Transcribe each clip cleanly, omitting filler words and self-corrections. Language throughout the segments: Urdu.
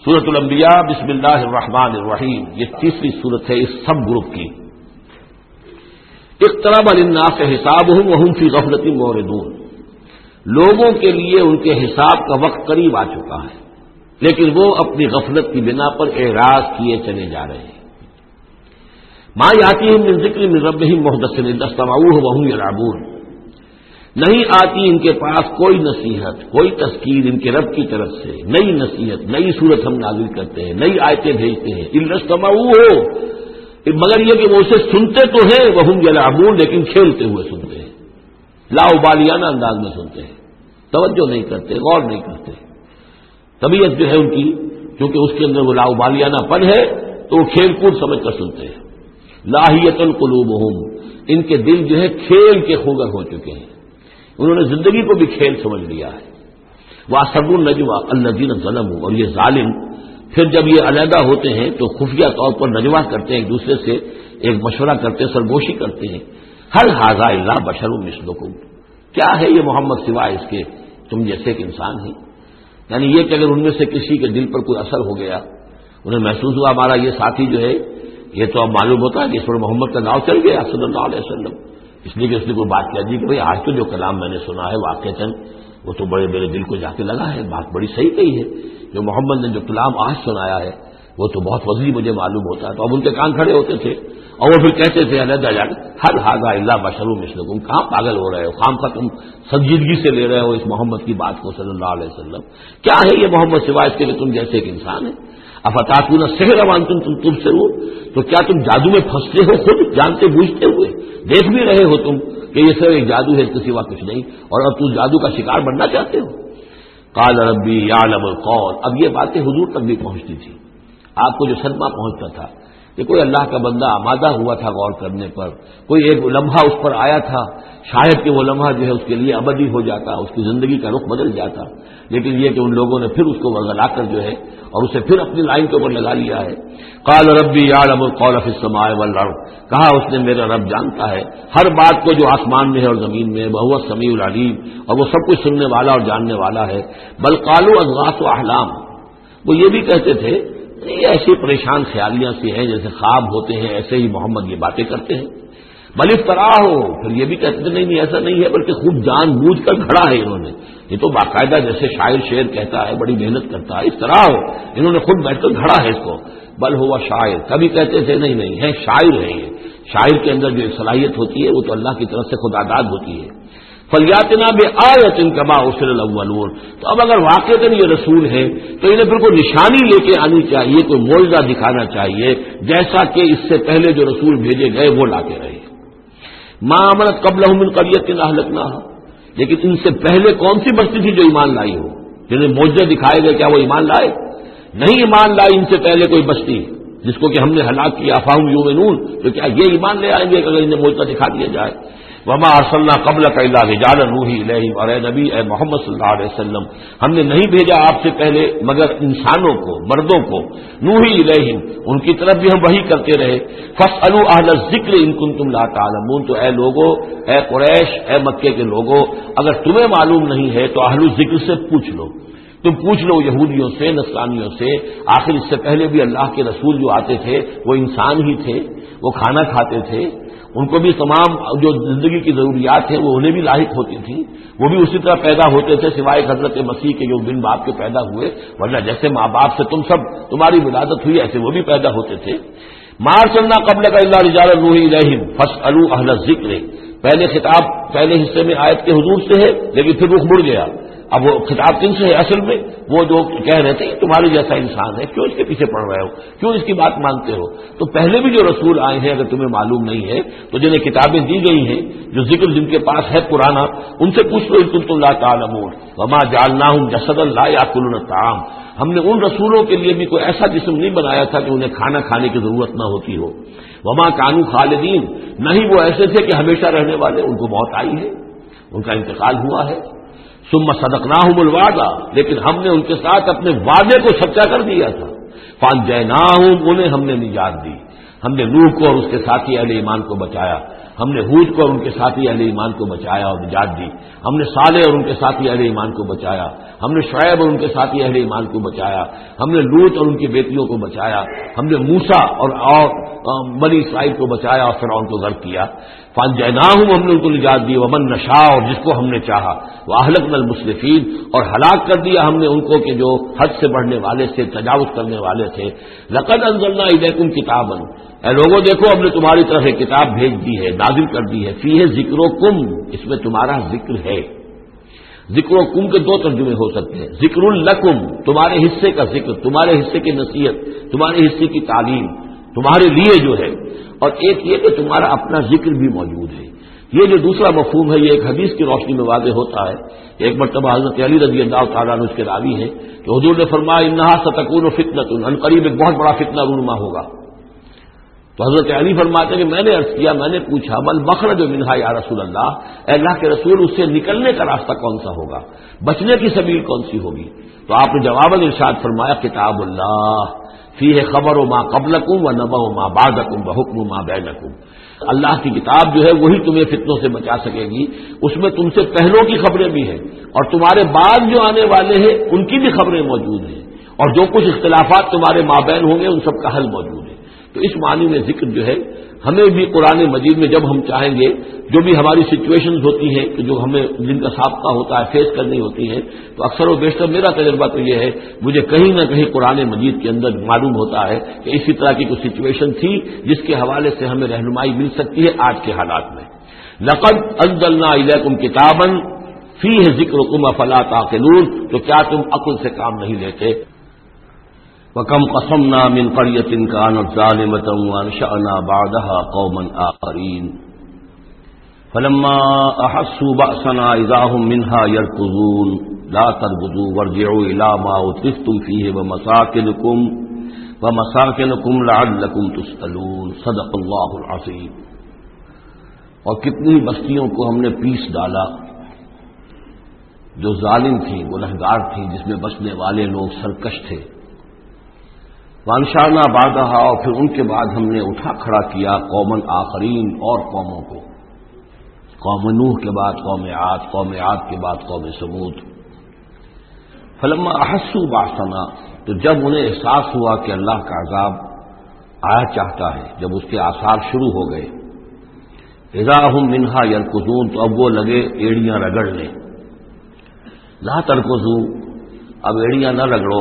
سورۃ الانبیاء بسم اللہ الرحمن الرحیم، یہ تیسری سورت ہے اس سب گروپ کی۔ اقترب للناس حسابهم وهم فی غفلۃ معرضون، لوگوں کے لیے ان کے حساب کا وقت قریب آ چکا ہے، لیکن وہ اپنی غفلت کی بنا پر اعراض کیے چلے جا رہے ہیں۔ ما یاتیہم من ذکر من ربہم محدث الا استمعوہ وهم یلعبون، نہیں آتی ان کے پاس کوئی نصیحت، کوئی تذکیر ان کے رب کی طرف سے، نئی نصیحت، نئی صورت ہم نازل کرتے ہیں، نئی آیتیں بھیجتے ہیں، الا استمعوہ، مگر یہ کہ وہ اسے سنتے تو ہیں، وهم یلعبون، لیکن کھیلتے ہوئے سنتے ہیں، لا ابالیانہ انداز میں سنتے ہیں، توجہ نہیں کرتے، غور نہیں کرتے۔ طبیعت جو ہے ان کی، کیونکہ اس کے اندر وہ لا ابالیانہ پن ہے، تو وہ کھیل کود سمجھ کر سنتے ہیں۔ لاہیۃ قلوبہم، ان کے دل جو ہے کھیل کے خوگر ہو چکے ہیں، انہوں نے زندگی کو بھی کھیل سمجھ لیا ہے۔ وَأَسَرُّوا النَّجْوَىٰ الَّذِينَ ظَلَمُوا، اور یہ ظالم پھر جب یہ علیحدہ ہوتے ہیں تو خفیہ طور پر نجوا کرتے ہیں، ایک دوسرے سے ایک مشورہ کرتے ہیں، سرگوشی کرتے ہیں۔ هَلْ هَٰذَا إِلَّا بَشَرٌ مِثْلُكُمْ، کیا ہے یہ محمد سوائے اس کے تم جیسے ایک انسان ہیں؟ یعنی یہ کہ اگر ان میں سے کسی کے دل پر کوئی اثر ہو گیا، انہیں محسوس ہوا ہمارا یہ ساتھی جو ہے، یہ تو اب معلوم ہوتا ہے کہ اس پر محمد کا نام چل گیا صلی اللہ علیہ وسلم، اس لیے کہ اس نے کوئی بات کہہ دی کہ بھئی آج تو جو کلام میں نے سنا ہے واقعتاً وہ تو بڑے میرے دل کو جا کے لگا ہے، بات بڑی صحیح کہی ہے، جو محمد نے جو کلام آج سنایا ہے وہ تو بہت وزنی مجھے معلوم ہوتا ہے۔ تو اب ان کے کان کھڑے ہوتے تھے اور وہ پھر کہتے تھے علیحدہ جا کے هَلْ هَٰذَا إِلَّا بَشَرٌ مِثْلُكُمْ، کہاں پاگل ہو رہے ہو، خام کا تم سنجیدگی سے لے رہے ہو اس محمد کی بات کو صلی اللہ علیہ وسلم، کیا ہے یہ محمد سوائے اس کے کہ تم جیسے ایک انسان ہے۔ افتاتون السحر وانتم تبصرون، تو کیا تم جادو میں پھنستے ہو خود جانتے بوجھتے ہوئے، دیکھ بھی رہے ہو تم کہ یہ صرف ایک جادو ہے، اس کے سوا کچھ نہیں، اور اب تم جادو کا شکار بننا چاہتے ہو۔ قال ربی یعلم القول، اب یہ باتیں حضور تک بھی پہنچتی تھی، آپ کو جو صدمہ پہنچتا تھا کہ کوئی اللہ کا بندہ آمادہ ہوا تھا غور کرنے پر، کوئی ایک لمحہ اس پر آیا تھا، شاید کہ وہ لمحہ جو ہے اس کے لیے ابدی ہو جاتا، اس کی زندگی کا رخ بدل جاتا، لیکن یہ کہ ان لوگوں نے پھر اس کو ورگلا کر جو ہے اور اسے پھر اپنی لائن کے اوپر لگا لیا ہے۔ قال ربی یعلم القول فی السماء والارض، کہا اس نے میرا رب جانتا ہے ہر بات کو جو آسمان میں ہے اور زمین میں ہے، وہو السمیع العلیم، اور وہ سب کچھ سننے والا اور جاننے والا ہے۔ بل قالوا اضغاث احلام، وہ یہ بھی کہتے تھے یہ ایسی پریشان خیالیاں سی ہیں جیسے خواب ہوتے ہیں، ایسے ہی محمد یہ باتیں کرتے ہیں۔ بل افطرا ہو، پھر یہ بھی کہتے تھے نہیں ایسا نہیں ہے، بلکہ خوب جان بوجھ کر گھڑا ہے انہوں نے، یہ تو باقاعدہ جیسے شاعر شعر کہتا ہے بڑی محنت کرتا ہے، افطرا ہو، انہوں نے خود بیٹھ کر گھڑا ہے اس کو۔ بل ہوا شاعر، کبھی کہتے تھے نہیں ہے شاعر ہے، یہ شاعر کے اندر جو صلاحیت ہوتی ہے وہ تو اللہ کی طرف سے خداداد ہوتی ہے۔ فلیاتنا بآیۃ کما ارسل الاولون، تو اب اگر واقعتاً یہ رسول ہے تو انہیں پھر کوئی نشانی لے کے آنی چاہیے، کوئی معجزہ دکھانا چاہیے، جیسا کہ اس سے پہلے جو رسول بھیجے گئے وہ لاتے رہے۔ ما آمنت قبلہم من قریۃ اہلکناھا، لیکن ان سے پہلے کون سی بستی تھی جو ایمان لائی ہو، جنہیں معجزے دکھائے گئے، کیا وہ ایمان لائے؟ نہیں ایمان لائی ان سے پہلے کوئی بستی جس کو کہ ہم نے ہلاک کیا، فہم یؤمنون، تو کیا یہ ایمان لے آئیں گے اگر انہیں معجزہ دکھا دیا جائے؟ وما ارسلنا قبلک الا رجالا نوحی الیہم، اور اے نبی اے محمد صلی اللہ علیہ وسلم، ہم نے نہیں بھیجا آپ سے پہلے مگر انسانوں کو، مردوں کو، نوحی الیہم، ان کی طرف بھی ہم وحی کرتے رہے۔ فاسألوا اہل الذکر ان کنتم لا تعلمون، تو اے لوگو، اے قریش، اے مکے کے لوگو، اگر تمہیں معلوم نہیں ہے تو اہل الذکر سے پوچھ لو، تم پوچھ لو یہودیوں سے، نصرانیوں سے، آخر اس سے پہلے بھی اللہ کے رسول جو آتے تھے وہ انسان ہی تھے، وہ کھانا کھاتے تھے، ان کو بھی تمام جو زندگی کی ضروریات ہیں وہ انہیں بھی لاحق ہوتی تھیں، وہ بھی اسی طرح پیدا ہوتے تھے سوائے حضرت مسیح کے جو بن باپ کے پیدا ہوئے، ورنہ جیسے ماں باپ سے تم سب تمہاری ولادت ہوئی ایسے وہ بھی پیدا ہوتے تھے۔ ما ارسلنا قبلک الا رجالا نوحی الیہم فاسألوا اہل الذکر، پہلے خطاب پہلے حصے میں آیت کے حضور سے ہے، لیکن پھر رخ مڑ گیا، اب وہ خطاب کن سے ہے؟ اصل میں وہ جو کہہ رہے تھے تمہارے جیسا انسان ہے، کیوں اس کے پیچھے پڑ رہے ہو، کیوں اس کی بات مانتے ہو؟ تو پہلے بھی جو رسول آئے ہیں اگر تمہیں معلوم نہیں ہے تو جنہیں کتابیں دی گئی ہیں، جو ذکر جن کے پاس ہے پرانا، ان سے پوچھ لو ان کنتم لا تعلمون۔ وما جعلناہم جسدا لا یاکلون الطعام، ہم نے ان رسولوں کے لیے بھی کوئی ایسا جسم نہیں بنایا تھا کہ انہیں کھانا کھانے کی ضرورت نہ ہوتی ہو۔ وما کانوا خالدین، نہیں وہ ایسے تھے کہ ہمیشہ رہنے والے، ان کو موت آئی ہے، ان کا انتقال ہوا ہے۔ ثم صدقناہم الوعدہ، لیکن ہم نے ان کے ساتھ اپنے وعدے کو سچا کر دیا تھا۔ فانجیناہم، انہیں ہم نے نجات دی، ہم نے نوح کو اور اس کے ساتھی اہل ایمان کو بچایا۔ ہم نے ہود کو اور ان کے ساتھی اہل ایمان کو بچایا اور نجات دی، ہم نے صالح اور ان کے ساتھی اہل ایمان کو بچایا، ہم نے شعیب اور ان کے ساتھی اہل ایمان کو بچایا، ہم نے لوط اور ان کی بیٹیوں کو بچایا، ہم نے موسیٰ اور بنی اسرائیل کو بچایا اور فرعون کو غرق کیا۔ فانجیناہم، ہم نے ان کو نجات دی، ومن نشاء، اور جس کو ہم نے چاہا، واہلکنا المسرفین، اور ہلاک کر دیا ہم نے ان کو کہ جو حد سے بڑھنے والے تھے، تجاوز کرنے والے تھے۔ لقد انزلنا الیکم کتابا، اے لوگوں دیکھو ہم نے تمہاری طرف ایک کتاب بھیج دی ہے، نازل کر دی ہے، فیہ ذکرکم، اس میں تمہارا ذکر ہے۔ ذکر و کم کے دو ترجمے ہو سکتے ہیں، ذکر لکم، تمہارے حصے کا ذکر، تمہارے حصے کی نصیحت، تمہارے حصے کی تعلیم تمہارے لیے جو ہے، اور ایک یہ کہ تمہارا اپنا ذکر بھی موجود ہے۔ یہ جو دوسرا مفہوم ہے یہ ایک حدیث کی روشنی میں واضح ہوتا ہے۔ ایک مرتبہ حضرت علی رضی اللہ تعالیٰ عنہ اس کے راوی ہیں کہ حضور نے فرمایا انہا ستکون فتنۃ، ان قریب ایک بہت بڑا فتنہ رونما ہوگا۔ تو حضرت علی فرماتے ہیں کہ میں نے عرض کیا، میں نے پوچھا مل مخرج منہا یا رسول اللہ، اے اللہ کے رسول اس سے نکلنے کا راستہ کون سا ہوگا، بچنے کی سبیل کون سی ہوگی؟ تو آپ نے جواباً ارشاد فرمایا کتاب اللہ فیہ خبر ما قبلکم و نبأ ما بعدکم و حکم ما بینکم، اللہ کی کتاب جو ہے وہی تمہیں فتنوں سے بچا سکے گی، اس میں تم سے پہلوں کی خبریں بھی ہیں اور تمہارے بعد جو آنے والے ہیں ان کی بھی خبریں موجود ہیں، اور جو کچھ اختلافات تمہارے مابین ہوں گے ان سب کا حل موجود ہے۔ تو اس معنی میں ذکر جو ہے ہمیں بھی قرآن مجید میں جب ہم چاہیں گے جو بھی ہماری سچویشنز ہوتی ہیں کہ جو ہمیں جن کا سابقہ ہوتا ہے فیس کرنی ہوتی ہیں، تو اکثر و بیشتر میرا تجربہ تو یہ ہے مجھے کہیں نہ کہیں قرآن مجید کے اندر معلوم ہوتا ہے کہ اسی طرح کی کوئی سچویشن تھی جس کے حوالے سے ہمیں رہنمائی مل سکتی ہے آج کے حالات میں۔ لقد انزلنا الیکم کتابا فیہ ذکرکم افلا تعقلون، تو کیا تم عقل سے کام نہیں لیتے؟ وَكَمْ قَصَمْنَا مِنْ قَرْيَةٍ كَانَتْ ظَالِمَةً وَأَنشَأْنَا بَعْدَهَا قَوْمًا آخَرِينَ فَلَمَّا أَحَسُّوا بَأْسَنَا إِذَا هُمْ مِنْهَا يَرْكُضُونَ لَا تَرْكُضُوا وَارْجِعُوا إِلَى مَا أُتْرِفْتُمْ فِيهِ وَمَسَاكِنُكُمْ لَعَلَّكُمْ تُسْأَلُونَ صدق اللہ العظیم۔ اور کتنی بستیوں کو ہم نے پیس ڈالا جو ظالم تھیں، گنہگار تھیں، جس میں بسنے والے لوگ سرکش تھے۔ وانشانا بعدہا، اور پھر ان کے بعد ہم نے اٹھا کھڑا کیا قومن آخرین، اور قوموں کو، قوم نوح کے بعد قوم عاد، قوم عاد کے بعد قوم ثمود۔ فلما احسوا باسنا، تو جب انہیں احساس ہوا کہ اللہ کا عذاب آیا چاہتا ہے، جب اس کے آثار شروع ہو گئے، اذا ہم منہا یرکضون، تو اب وہ لگے ایڑیاں رگڑنے۔ لا ترکضوا، اب ایڑیاں نہ رگڑو،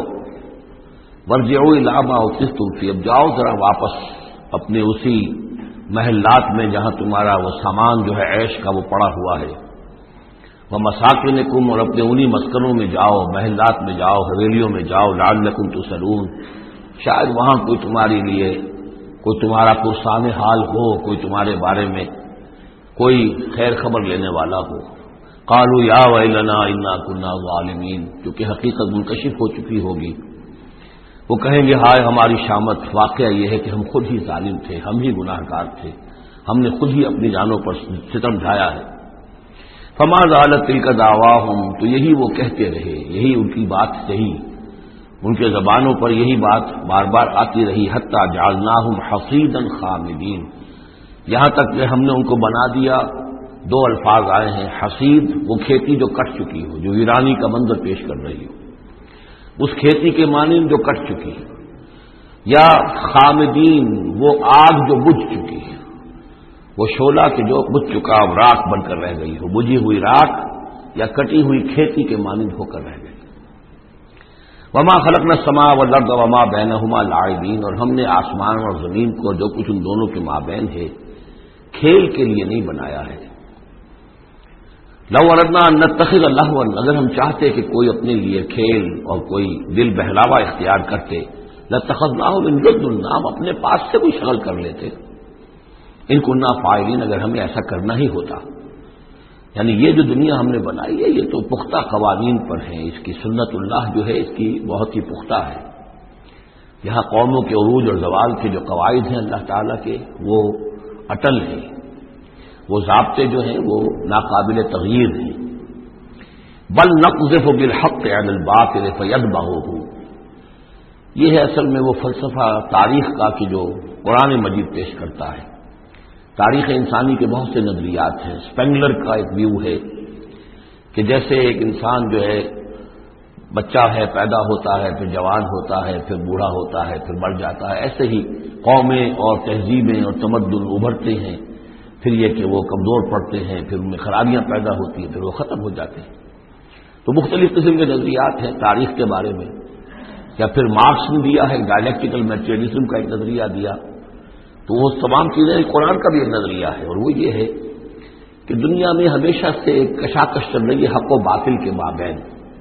ورجعوا الی ما اترفتم فیہ، اب جاؤ ذرا واپس اپنے اسی محلات میں جہاں تمہارا وہ سامان جو ہے عیش کا وہ پڑا ہوا ہے، ومساکنکم، اور اپنے انہی مسکنوں میں جاؤ، محلات میں جاؤ، حویلیوں میں جاؤ، لعلکم تسألون، شاید وہاں کوئی تمہارے لیے کوئی تمہارا پرسان حال ہو، کوئی تمہارے بارے میں کوئی خیر خبر لینے والا ہو۔ قالوا یا ویلنا انا کنا ظالمین، کیونکہ حقیقت منکشف ہو چکی ہوگی، وہ کہیں گے ہائے ہماری شامت، واقعہ یہ ہے کہ ہم خود ہی ظالم تھے، ہم ہی گناہ گار تھے، ہم نے خود ہی اپنی جانوں پر ستم ڈھایا ہے۔ فما زالت تلک دعواہم، تو یہی وہ کہتے رہے، یہی ان کی بات رہی، ان کے زبانوں پر یہی بات بار بار آتی رہی، حتی جعلناہم حصیدا خامدین، یہاں تک کہ ہم نے ان کو بنا دیا، دو الفاظ آئے ہیں، حصید وہ کھیتی جو کٹ چکی ہو، جو ویرانی کا منظر پیش کر رہی ہو، اس کھیتی کے مانند جو کٹ چکی ہے، یا خامدین وہ آگ جو بجھ چکی ہے، وہ شعلہ کہ جو بجھ چکا اب راکھ بن کر رہ گئی ہو، بجھی ہوئی راکھ یا کٹی ہوئی کھیتی کے مانند ہو کر رہ گئی۔ وما خلقنا السماء والارض وما بینہما لاعبین، اور ہم نے آسمان اور زمین کو جو کچھ ان دونوں کے مابین ہے کھیل کے لیے نہیں بنایا ہے۔ لو اردنا ان نتخذ لہوا، اگر ہم چاہتے کہ کوئی اپنے لیے کھیل اور کوئی دل بہلاوا اختیار کرتے، لاتخذناہ من لدنا، ہم اپنے پاس سے کوئی شغل کر لیتے، ان کنا فاعلین، اگر ہمیں ایسا کرنا ہی ہوتا۔ یعنی یہ جو دنیا ہم نے بنائی ہے یہ تو پختہ قوانین پر ہے، اس کی سنت اللہ جو ہے اس کی بہت ہی پختہ ہے، یہاں قوموں کے عروج اور زوال کے جو قواعد ہیں اللہ تعالیٰ کے وہ اٹل ہیں، وہ ضابطے جو ہیں وہ ناقابل تغییر ہیں۔ بل نقذف بالحق علی الباطل فیدمغہ، یہ ہے اصل میں وہ فلسفہ تاریخ کا کہ جو قرآن مجید پیش کرتا ہے تاریخ انسانی کے بہت سے نظریات ہیں. اسپینگلر کا ایک ویو ہے کہ جیسے ایک انسان جو ہے بچہ ہے، پیدا ہوتا ہے، پھر جوان ہوتا ہے، پھر بوڑھا ہوتا ہے، پھر مر جاتا ہے، ایسے ہی قومیں اور تہذیبیں اور تمدن ابھرتے ہیں، پھر یہ کہ وہ کمزور پڑتے ہیں، پھر ان میں خرابیاں پیدا ہوتی ہیں، پھر وہ ختم ہو جاتے ہیں. تو مختلف قسم کے نظریات ہیں تاریخ کے بارے میں. یا پھر مارکس نے دیا ہے ڈائلیکٹیکل میٹیریلزم کا ایک نظریہ دیا. تو وہ تمام چیزیں قرآن کا بھی ایک نظریہ ہے، اور وہ یہ ہے کہ دنیا میں ہمیشہ سے ایک کشاکش چل رہی ہے حق و باطل کے مابین.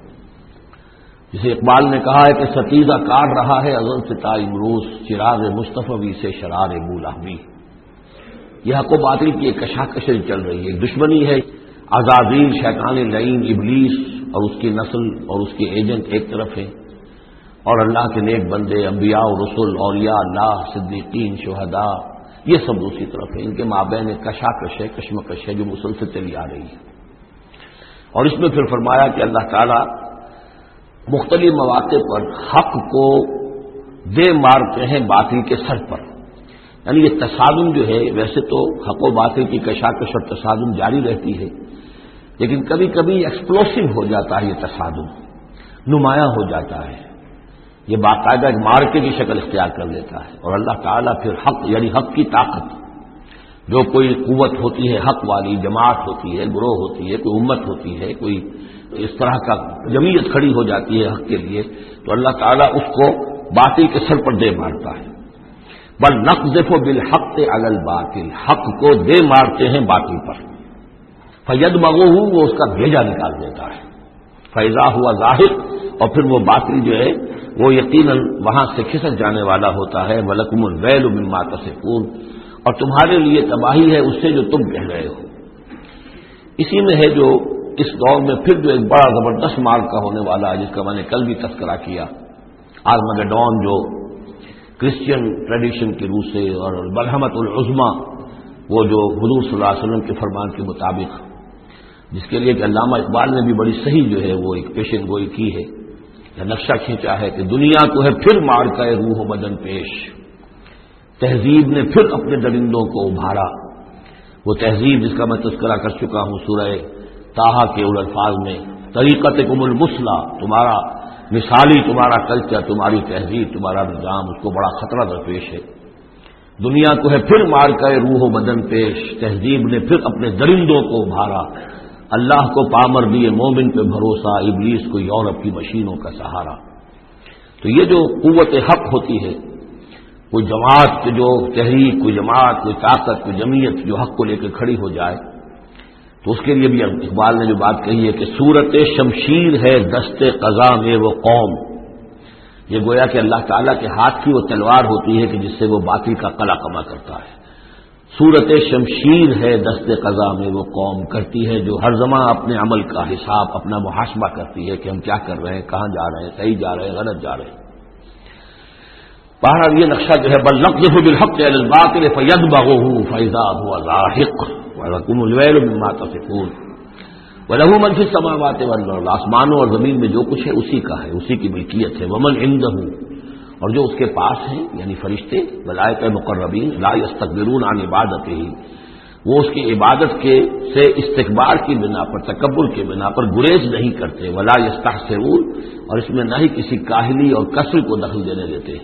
جسے اقبال نے کہا ہے کہ ستیزہ کاٹ رہا ہے ازل سے تا امروز چراغ مصطفی سے شرار بولاہوی. یہ حق و باطل کی ایک کشاکش چل رہی ہے، ایک دشمنی ہے. عزازیل شیطان لعین ابلیس اور اس کی نسل اور اس کے ایجنٹ ایک طرف ہیں، اور اللہ کے نیک بندے انبیاء و رسل اولیاء اللہ صدیقین شہداء یہ سب دوسری طرف ہیں. ان کے مابین ایک کشاکش ہے، کشمکش ہے جو مسلسل چلی آ رہی ہے. اور اس میں پھر فرمایا کہ اللہ تعالیٰ مختلف مواقع پر حق کو دے مارتے ہیں باطل کے سر پر. یعنی یہ تصادم جو ہے، ویسے تو حق و باطل کی کشاکش اور تصادم جاری رہتی ہے، لیکن کبھی کبھی ایکسپلوسو ہو جاتا ہے، یہ تصادم نمایاں ہو جاتا ہے، یہ باقاعدہ ایک مارکے کی شکل اختیار کر لیتا ہے. اور اللہ تعالیٰ پھر حق یعنی حق کی طاقت، جو کوئی قوت ہوتی ہے حق والی، جماعت ہوتی ہے، گروہ ہوتی ہے، کوئی امت ہوتی ہے، کوئی اس طرح کا جمعیت کھڑی ہو جاتی ہے حق کے لیے، تو اللہ تعالیٰ اس کو باطل کے سر پر دے مارتا ہے. بل نقذف بالحق علی الباطل، حق کو دے مارتے ہیں باطل پر. فیدمغہ، وہ اس کا بھیجا نکال دیتا ہے. فاذا ہوا ظاہر، اور پھر وہ باطل جو ہے وہ یقیناً وہاں سے کھسک جانے والا ہوتا ہے. وَلَكُمُ الْوَيْلُ مِمَّا تَصِفُونَ، اور تمہارے لیے تباہی ہے اس سے جو تم کہہ رہے ہو. اسی میں ہے جو اس دور میں پھر جو ایک بڑا زبردست مار کا ہونے والا ہے، جس کا میں نے کل بھی تذکرہ کیا، آرمگیڈون، جو کرسچین ٹریڈیشن کی روح سے، اور ملحمۃ العظمیٰ، وہ جو حضور صلی اللہ علیہ وسلم کے فرمان کے مطابق، جس کے لیے کہ علامہ اقبال نے بھی بڑی صحیح جو ہے وہ ایک پیشن گوئی کی ہے یا نقشہ کھینچا ہے کہ دنیا کو ہے پھر مار کا روح و بدن پیش. تہذیب نے پھر اپنے درندوں کو ابھارا. وہ تہذیب جس کا میں تذکرہ کر چکا ہوں سورہ طٰہٰ کے ان الفاظ میں، طریقتکم المثلیٰ، تمہارا مثالی تمہارا کلچر، تمہاری تہذیب، تمہارا نظام، اس کو بڑا خطرہ درپیش ہے. دنیا کو ہے پھر مار کا روح و بدن پیش. تہذیب نے پھر اپنے درندوں کو ابھارا. اللہ کو پامر دیے مومن پہ بھروسہ، ابلیس کو یورپ کی مشینوں کا سہارا. تو یہ جو قوت حق ہوتی ہے، کوئی جماعت جو تحریک، کوئی جماعت، کوئی طاقت، کوئی جمعیت جو حق کو لے کے کھڑی ہو جائے، تو اس کے لیے بھی اقبال نے جو بات کہی ہے کہ صورت شمشیر ہے دست قضا میں وہ قوم. یہ گویا کہ اللہ تعالیٰ کے ہاتھ کی وہ تلوار ہوتی ہے کہ جس سے وہ باطل کا قلع کما کرتا ہے. صورت شمشیر ہے دست قضا میں وہ قوم، کرتی ہے جو ہر زمان اپنے عمل کا حساب، اپنا محاسبہ کرتی ہے کہ ہم کیا کر رہے ہیں، کہاں جا رہے ہیں، صحیح جا رہے ہیں، غلط جا رہے ہیں. بہرحال یہ نقشہ جو ہے بل نقذف بالحق علی الباطل فیدمغہ فاذا هو زاہق وَلَكُمُ الْوَيْلُ مِمَّا تَصِفُونَ وَلَهُ مَن فِي السَّمَاوَاتِ وَالْأَرْضِ، آسمانوں اور زمین میں جو کچھ ہے اسی کا ہے، اسی کی ملکیت ہے. وَمَن عِندَهُ، اور جو اس کے پاس ہیں یعنی فرشتے، ملائکہ مقربین، لا يستكبرون عن عبادتہ، وہ اس کی عبادت کے سے استکبار کی بنا پر، تکبر کی بنا پر گریز نہیں کرتے. ولا يستحسرون، اور اس میں نہ ہی کسی کاہلی اور کسل کو دخل دینے دیتے.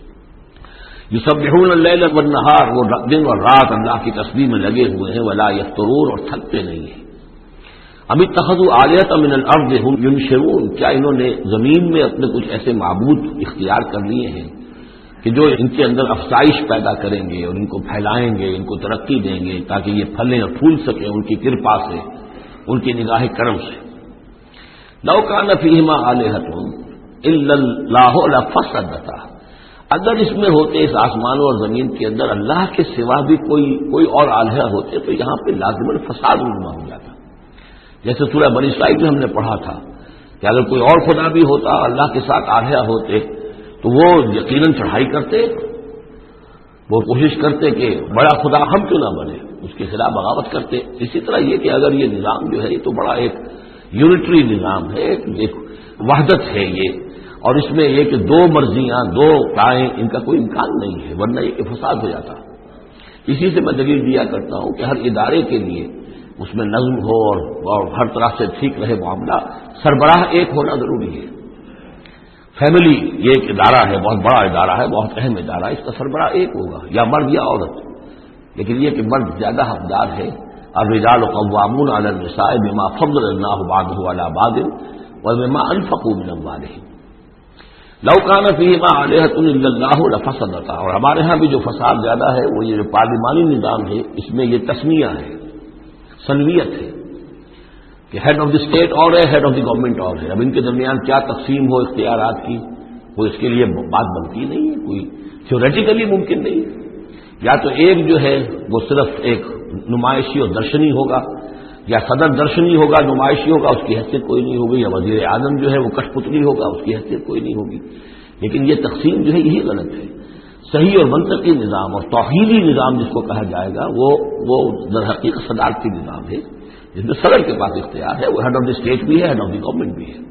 یسبحون اللیل والنہار، وہ دن اور رات اللہ کی تسبیح میں لگے ہوئے ہیں. ولا یفترون، اور تھکتے نہیں ہیں. اب اتخذوا آلیۃ من الارض هم ینشرون، کیا انہوں نے زمین میں اپنے کچھ ایسے معبود اختیار کر لیے ہیں کہ جو ان کے اندر افزائش پیدا کریں گے اور ان کو پھیلائیں گے، ان کو ترقی دیں گے تاکہ یہ پھلیں اور پھول سکیں ان کی کرپا سے، ان کی نگاہ کرم سے. لو کان فیہما آلہۃ الا اللہ لفسدتا، اگر اس میں ہوتے، اس آسمانوں اور زمین کے اندر اللہ کے سوا بھی کوئی اور آلہہ ہوتے تو یہاں پہ لازماً فساد رونما ہو جاتا. جیسے سورہ بنی اسرائیل میں ہم نے پڑھا تھا کہ اگر کوئی اور خدا بھی ہوتا، اللہ کے ساتھ آلہہ ہوتے، تو وہ یقیناً چڑھائی کرتے، وہ کوشش کرتے کہ بڑا خدا ہم کیوں نہ بنے، اس کے خلاف بغاوت کرتے. اسی طرح یہ کہ اگر یہ نظام جو ہے یہ تو بڑا ایک یونٹری نظام ہے، ایک وحدت ہے یہ، اور اس میں یہ کہ دو مرضیاں، دو رائیں، ان کا کوئی امکان نہیں ہے، ورنہ یہ کہ فساد ہو جاتا. اسی سے میں دلیل دیا کرتا ہوں کہ ہر ادارے کے لیے اس میں نظم ہو اور ہر طرح سے ٹھیک رہے معاملہ، سربراہ ایک ہونا ضروری ہے۔ فیملی یہ ایک ادارہ ہے، بہت بڑا ادارہ ہے، بہت اہم ادارہ ہے، اس کا سربراہ ایک ہوگا، یا مرد یا عورت، لیکن یہ کہ مرد زیادہ حقدار ہے۔ الرجال قوامون علی النساء بما فضل اللہ بعضهم علی بعض وبما انفقوا من اموالهم لو كان فيهما آلهة الا اللہ لفسدتا۔ اور ہمارے ہاں بھی جو فساد زیادہ ہے وہ یہ جو پارلیمانی نظام ہے، اس میں یہ تسمیہ ہے، سنویت ہے کہ ہیڈ آف دی اسٹیٹ اور ہے، ہیڈ آف دی گورنمنٹ اور ہے۔ اب ان کے درمیان کیا تقسیم ہو اختیارات کی، کوئی اس کے لیے بات بنتی نہیں ہے، کوئی تھیوریٹیکلی ممکن نہیں ہے۔ یا تو ایک جو ہے وہ صرف ایک نمائشی اور درشنی ہوگا، یا صدر درشنی ہوگا، نمائشی ہوگا، اس کی حیثیت کوئی نہیں ہوگی، یا وزیر اعظم جو ہے وہ کٹ پتلی ہوگا، اس کی حیثیت کوئی نہیں ہوگی۔ لیکن یہ تقسیم جو ہے یہی غلط ہے۔ صحیح اور منطقی نظام اور توحیدی نظام جس کو کہا جائے گا وہ در حقیقت صدارتی نظام ہے، جس میں صدر کے پاس اختیار ہے، وہ ہیڈ آف دی اسٹیٹ بھی ہے، ہیڈ آف دی گورنمنٹ بھی ہے۔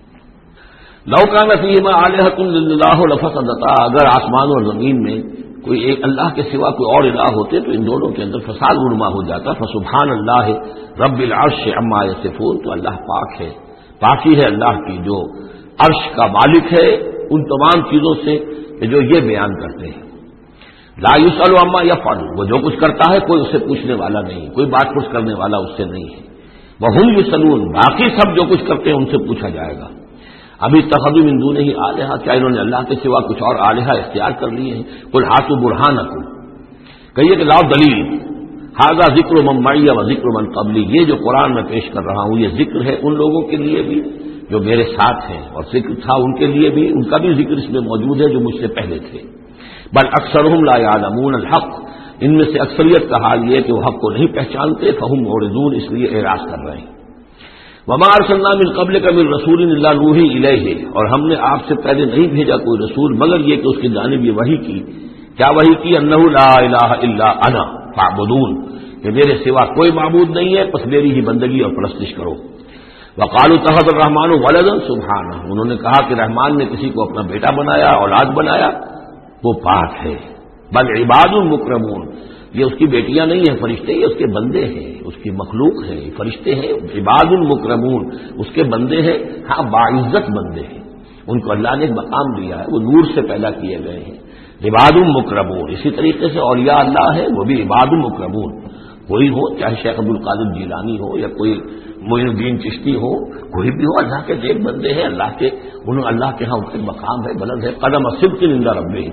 لو کان فیہما آلہۃ الا اللہ لفسدتا، اگر آسمان اور زمین میں کوئی ایک اللہ کے سوا کوئی اور الہ ہوتے تو ان دونوں کے اندر فساد رونما ہو جاتا۔ فسبحان اللہ رب العرش عما یصفون، تو اللہ پاک ہے، پاکی ہے اللہ کی جو عرش کا مالک ہے ان تمام چیزوں سے کہ جو یہ بیان کرتے ہیں۔ لا یسأل عما یفعل، وہ جو کچھ کرتا ہے کوئی اس سے پوچھنے والا نہیں، کوئی بات پوچھ کرنے والا اس سے نہیں ہے۔ وہم یسألون، باقی سب جو کچھ کرتے ہیں ان سے پوچھا جائے گا۔ ابھی اتخذوا من دونہ آلہۃ، کیا انہوں نے اللہ کے سوا کچھ اور آلہہ اختیار کر لیے ہیں؟ قل ہاتوا برہانکم، کہیے کہ لاؤ دلیل۔ ھذا ذکر من معی و ذکر من قبلی، یہ جو قرآن میں پیش کر رہا ہوں یہ ذکر ہے ان لوگوں کے لیے بھی جو میرے ساتھ ہیں، اور ذکر تھا ان کے لیے بھی، ان کا بھی ذکر اس میں موجود ہے جو مجھ سے پہلے تھے۔ بل اکثرهم لا يعلمون الحق، ان میں سے اکثریت کا حال یہ ہے کہ وہ حق کو نہیں پہچانتے، فهم معرضون، اس لیے اعراض کر رہے ہیں۔ وما ارسلنا من قبلک من رسول الا نوحی الیہ، اور ہم نے آپ سے پہلے نہیں بھیجا کوئی رسول مگر یہ کہ اس کی جانب یہ وحی کی، کیا وحی کی؟ انہ لا الہ الا انا فاعبدون، کہ میرے سوا کوئی معبود نہیں ہے، پس میری ہی بندگی اور پرستش کرو۔ وقالوا اتخذ الرحمن ولدا سبحانہ، انہوں نے کہا کہ رحمان نے کسی کو اپنا بیٹا بنایا، اولاد بنایا، وہ پاک ہے۔ بل عباد مکرمون، یہ اس کی بیٹیاں نہیں ہیں فرشتے، یہ اس کے بندے ہیں، اس کی مخلوق ہیں، فرشتے ہیں، عباد مکرمون، اس کے بندے ہیں، ہاں باعزت بندے ہیں، ان کو اللہ نے ایک مقام دیا ہے، وہ نور سے پیدا کیے گئے ہیں۔ عباد مکرمون، اسی طریقے سے اولیاء اللہ ہے وہ بھی عباد مکرمون، کوئی ہو چاہے شیخ عبد القادر جیلانی ہو یا کوئی معین الدین چشتی ہو، کوئی بھی ہو، اللہ کے نیک بندے ہیں، اللہ کے ہاں ان کے مقام ہے، بلند ہے۔ قدم صدق عند ربهم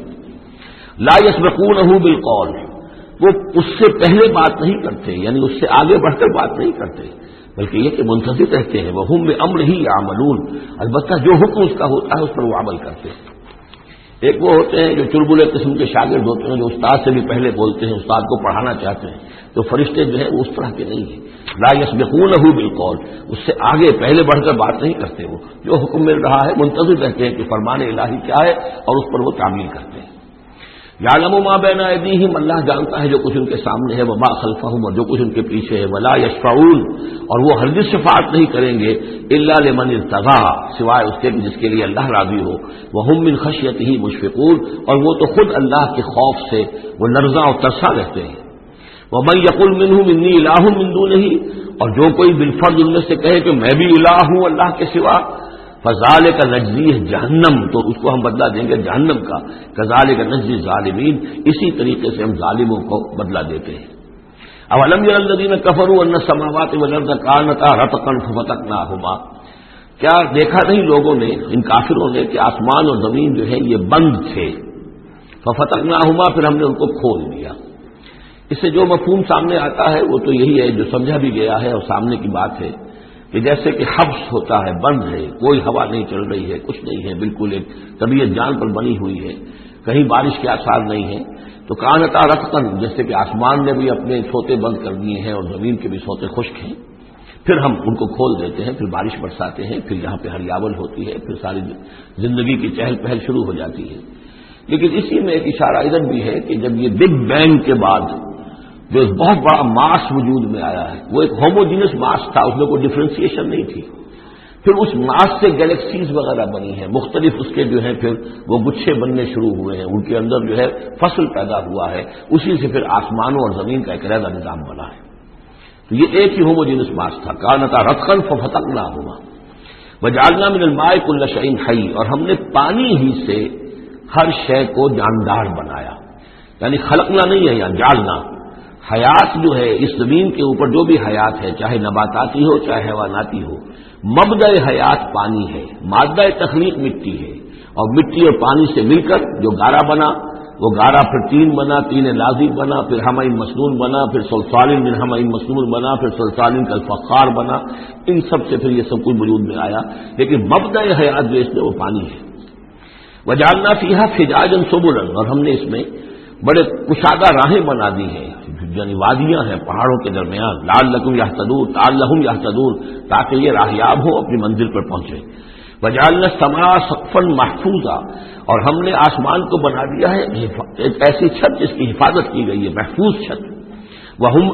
لا يسبقونه بالقول، وہ اس سے پہلے بات نہیں کرتے، یعنی اس سے آگے بڑھ کر بات نہیں کرتے، بلکہ یہ کہ منتظر رہتے ہیں۔ وهم بأمره يعملون، البتہ جو حکم اس کا ہوتا ہے اس پر وہ عمل کرتے ہیں۔ ایک وہ ہوتے ہیں جو چلبلے قسم کے شاگرد ہوتے ہیں، جو استاد سے بھی پہلے بولتے ہیں، استاد کو پڑھانا چاہتے ہیں، تو فرشتے جو ہیں وہ اس طرح کے نہیں ہیں۔ لا يسبقونه بالقول، اس سے آگے پہلے بڑھ کر بات نہیں کرتے، وہ جو حکم مل رہا ہے منتظر رہتے ہیں کہ فرمان الہی کیا ہے اور اس پر وہ تعمیل کرتے ہیں۔ یعلم ما بین ایدیہم، اللہ جانتا ہے جو کچھ ان کے سامنے ہے، وما خلفہم، اور جو کچھ ان کے پیچھے ہے۔ ولا یشفعون، اور وہ ہرگز شفاعت نہیں کریں گے، الا لمن ارتضی، سوائے اس کے جس کے لیے اللہ راضی ہو۔ وہم من خشیتہ مشفقون، اور وہ تو خود اللہ کے خوف سے وہ لرزاں اور ترسا رہتے ہیں۔ ومن یقل منہم انی الہ من دونہ، اور جو کوئی بالفرض ان میں سے کہے کہ میں بھی الہ ہوں اللہ کے سوا، فذالک نجزیہ جہنم، تو اس کو ہم بدلہ دیں گے جہنم کا۔ کذالک نجزی الظالمین، اسی طریقے سے ہم ظالموں کو بدلہ دیتے ہیں۔ اولم یر الذین کفروا ان السماوات والارض کانتا رتقا ففتقناہما، کیا دیکھا نہیں لوگوں نے، ان کافروں نے، کہ آسمان اور زمین جو ہے یہ بند تھے، ففتقناہما، پھر ہم نے ان کو کھول دیا۔ اس سے جو مفہوم سامنے آتا ہے وہ تو یہی ہے جو سمجھا بھی گیا ہے اور سامنے کی بات ہے کہ جیسے کہ حبس ہوتا ہے، بند ہے، کوئی ہوا نہیں چل رہی ہے، کچھ نہیں ہے، بالکل ایک طبیعت جان پر بنی ہوئی ہے، کہیں بارش کے آثار نہیں ہیں، تو کانتا رتقن، جیسے کہ آسمان نے بھی اپنے سوتے بند کر دیے ہیں اور زمین کے بھی سوتے خشک ہیں، پھر ہم ان کو کھول دیتے ہیں، پھر بارش برساتے ہیں، پھر یہاں پہ ہریاول ہوتی ہے، پھر ساری زندگی کی چہل پہل شروع ہو جاتی ہے۔ لیکن اسی میں ایک اشارہ ادھر بھی ہے کہ جب یہ بگ بینگ کے بعد جو بہت بڑا ماس وجود میں آیا ہے، وہ ایک ہوموجینس ماس تھا، اس میں کوئی ڈفرینسیشن نہیں تھی، پھر اس ماس سے گلیکسیز وغیرہ بنی ہیں، مختلف اس کے جو ہیں پھر وہ گچھے بننے شروع ہوئے ہیں، ان کے اندر جو ہے فصل پیدا ہوا ہے، اسی سے پھر آسمانوں اور زمین کا ایک علیحدہ نظام بنا ہے۔ تو یہ ایک ہی ہوموجینس ماس تھا، کانتا رتقا ففتقناہما وجعلنا من الماء كل شيء حي، اور ہم نے پانی ہی سے ہر شے کو جاندار بنایا، یعنی خلقنا نہیں ہے یہاں، جعلنا۔ حیات جو ہے اس زمین کے اوپر جو بھی حیات ہے، چاہے نباتاتی ہو چاہے حیواناتی ہو، مبدأ حیات پانی ہے، مادہ تخلیق مٹی ہے، اور مٹی اور پانی سے مل کر جو گارا بنا، وہ گارا پھر تین بنا، تین لازم بنا، پھر حمأ مسنون بنا، پھر صلصال من حمأ مسنون بنا، پھر صلصال کالفخار بنا، ان سب سے پھر یہ سب کچھ وجود میں آیا، لیکن مبدأ حیات جو اس میں وہ پانی ہے۔ وجعلنا فیہا فجاجا سبلا، اور ہم نے اس میں بڑے کشادہ راہیں بنا دی ہیں، یعنی وادیاں ہیں پہاڑوں کے درمیان، لعلکم یہتدون، لعلہم یہتدون، تاکہ یہ راہیاب ہو اپنی منزل پر پہنچے۔ وجعلنا السماء سقفا محفوظا، اور ہم نے آسمان کو بنا دیا ہے ایک ایسی چھت جس کی حفاظت کی گئی ہے، محفوظ چھت۔ وہم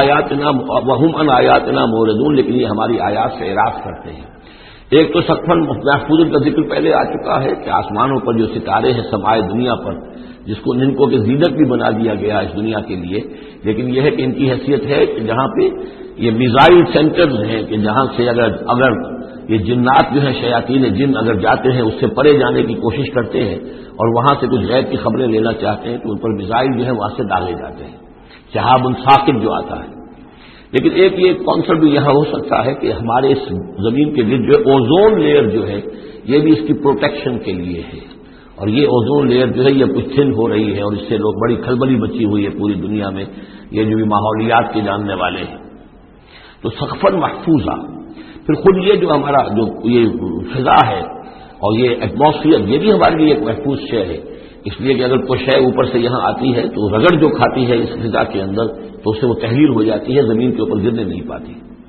عن آیاتنا موردون، لیکن یہ ہماری آیات سے اعراض کرتے ہیں۔ ایک تو سقفا محفوظ کا ذکر پہلے آ چکا ہے کہ آسمانوں پر جو ستارے ہیں سمائے دنیا پر، جس کو ان کو کہ زینت بھی بنا دیا گیا اس دنیا کے لیے، لیکن یہ ہے کہ ان کی حیثیت ہے کہ جہاں پہ یہ میزائل سینٹرز ہیں کہ جہاں سے اگر یہ جنات جو ہیں شیاطین جن اگر جاتے ہیں اس سے پرے جانے کی کوشش کرتے ہیں اور وہاں سے کچھ غیب کی خبریں لینا چاہتے ہیں تو ان پر میزائل جو ہے وہاں سے ڈالے جاتے ہیں، شہاب ثاقب جو آتا ہے۔ لیکن ایک یہ کانسیپٹ بھی یہاں ہو سکتا ہے کہ ہمارے اس زمین کے گرد جو اوزون لیئر جو ہے یہ بھی اس کی پروٹیکشن کے لیے ہے، اور یہ اوزون لیئر جو ہے یہ کچھ تھن ہو رہی ہے، اور اس سے لوگ بڑی کھلبلی مچی ہوئی ہے پوری دنیا میں، یہ جو بھی ماحولیات کے جاننے والے ہیں۔ تو سقفاً محفوظہ، پھر خود یہ جو ہمارا جو یہ فضا ہے اور یہ ایٹماسفیئر، یہ بھی ہمارے لیے ایک محفوظ شے ہے، اس لیے کہ اگر کوئی شے اوپر سے یہاں آتی ہے تو رگڑ جو کھاتی ہے اس فضا کے اندر تو اس سے وہ تحریر ہو جاتی ہے، زمین کے اوپر گرنے نہیں پاتی۔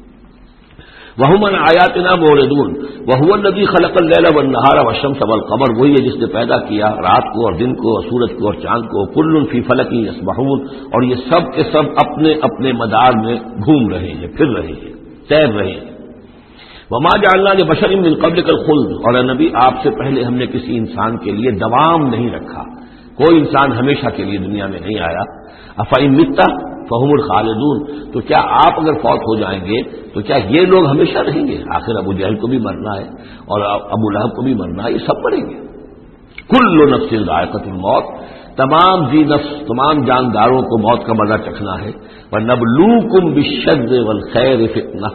وَهُمْ عَنْ آیَاتِنَا مُعْرِضُونَ وَهُوَ الَّذِي خَلَقَ اللَّيْلَ وَالنَّهَارَ وَالشَّمْسَ وَالْقَمَرَ، وہی ہے جس نے پیدا کیا رات کو اور دن کو اور سورج کو اور چاند کو، كُلٌّ فِي فَلَكٍ يَسْبَحُونَ، اور یہ سب کے سب اپنے اپنے مدار میں گھوم رہے ہیں، پھر رہے ہیں، تیر رہے ہیں۔ وَمَا جَعَلْنَا لِبَشَرٍ مِّن قَبْلِكَ الْخُلْدَ، اور اے نبی آپ سے پہلے ہم نے کسی انسان کے لیے دوام نہیں رکھا، کوئی انسان ہمیشہ کے لیے دنیا میں نہیں آیا۔ أَفَإِن مِتَّ فَهُمُ الْخَالِدُونَ، تو کیا آپ اگر فوت ہو جائیں گے تو کیا یہ لوگ ہمیشہ رہیں گے؟ آخر ابو جہل کو بھی مرنا ہے اور ابو لہب کو بھی مرنا ہے، یہ سب مریں گے۔ كُلُّ نَفْسٍ ذَائِقَةُ الْمَوْتِ، تمام ذی نفس تمام جانداروں کو موت کا مزہ چکھنا ہے۔ وَنَبْلُوكُمْ بِالشَّرِّ وَالْخَيْرِ فِتْنَةً،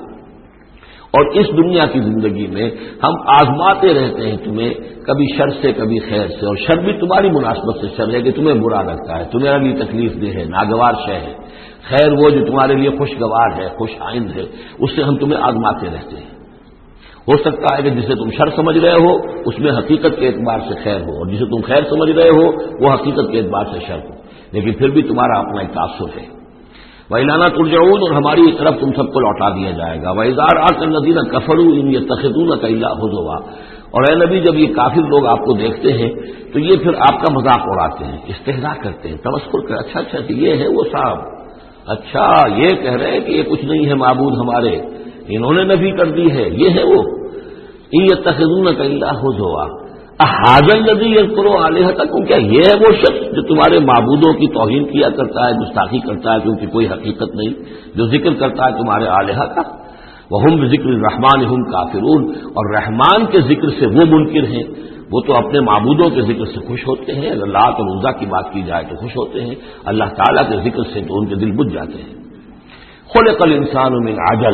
اور اس دنیا کی زندگی میں ہم آزماتے رہتے ہیں تمہیں، کبھی شر سے کبھی خیر سے، اور شر بھی تمہاری مناسبت سے شر ہے کہ تمہیں برا لگتا ہے، تمہارے لیے تکلیف دہ ہے، ناگوار شے ہے، خیر وہ جو تمہارے لیے خوشگوار ہے، خوش آئند ہے، اس سے ہم تمہیں آزماتے رہتے ہیں۔ ہو سکتا ہے کہ جسے تم شر سمجھ رہے ہو اس میں حقیقت کے اعتبار سے خیر ہو، اور جسے تم خیر سمجھ رہے ہو وہ حقیقت کے اعتبار سے شر ہو، لیکن پھر بھی تمہارا اپنا ایک تاثر ہے۔ وَإِلَيْنَا تُرْجَعُونَ، اور ہماری طرف تم سب کو لوٹا دیا جائے گا۔ وَإِذَا رَأَكَ الَّذِينَ كَفَرُوا إِن يَتَّخِذُونَكَ إِلَّا هُزُوًا، اور اے نبی جب یہ کافر لوگ آپ کو دیکھتے ہیں تو یہ پھر آپ کا مذاق اڑاتے ہیں، استہزاء کرتے ہیں، تمسخر کرتے ہیں، اچھا یہ ہے وہ صاحب، اچھا یہ کہہ رہے ہیں کہ یہ کچھ نہیں ہے معبود ہمارے، انہوں نے نفی کر دی ہے، یہ ہے وہ۔ إِن يَتَّخِذُونَكَ إِلَّا هُزُوًا أَهَٰذَا الَّذِي يَذْكُرُ آلِهَتَكُمْ، کیا یہ ہے وہ شخص جو تمہارے معبودوں کی توہین کیا کرتا ہے، گستاخی کرتا ہے کیونکہ کوئی حقیقت نہیں، جو ذکر کرتا ہے تمہارے آلہہ کا۔ وَهُمْ بِذِكْرِ الرَّحْمَٰنِ هُمْ كَافِرُونَ، اور رحمان کے ذکر سے وہ منکر ہیں، وہ تو اپنے معبودوں کے ذکر سے خوش ہوتے ہیں، اگر لات اور عزیٰ کی بات کی جائے تو خوش ہوتے ہیں، اللہ تعالیٰ کے ذکر سے تو ان کے دل بجھ جاتے ہیں۔ خُلِقَ الْإِنسَانُ مِنْ عَجَلٍ،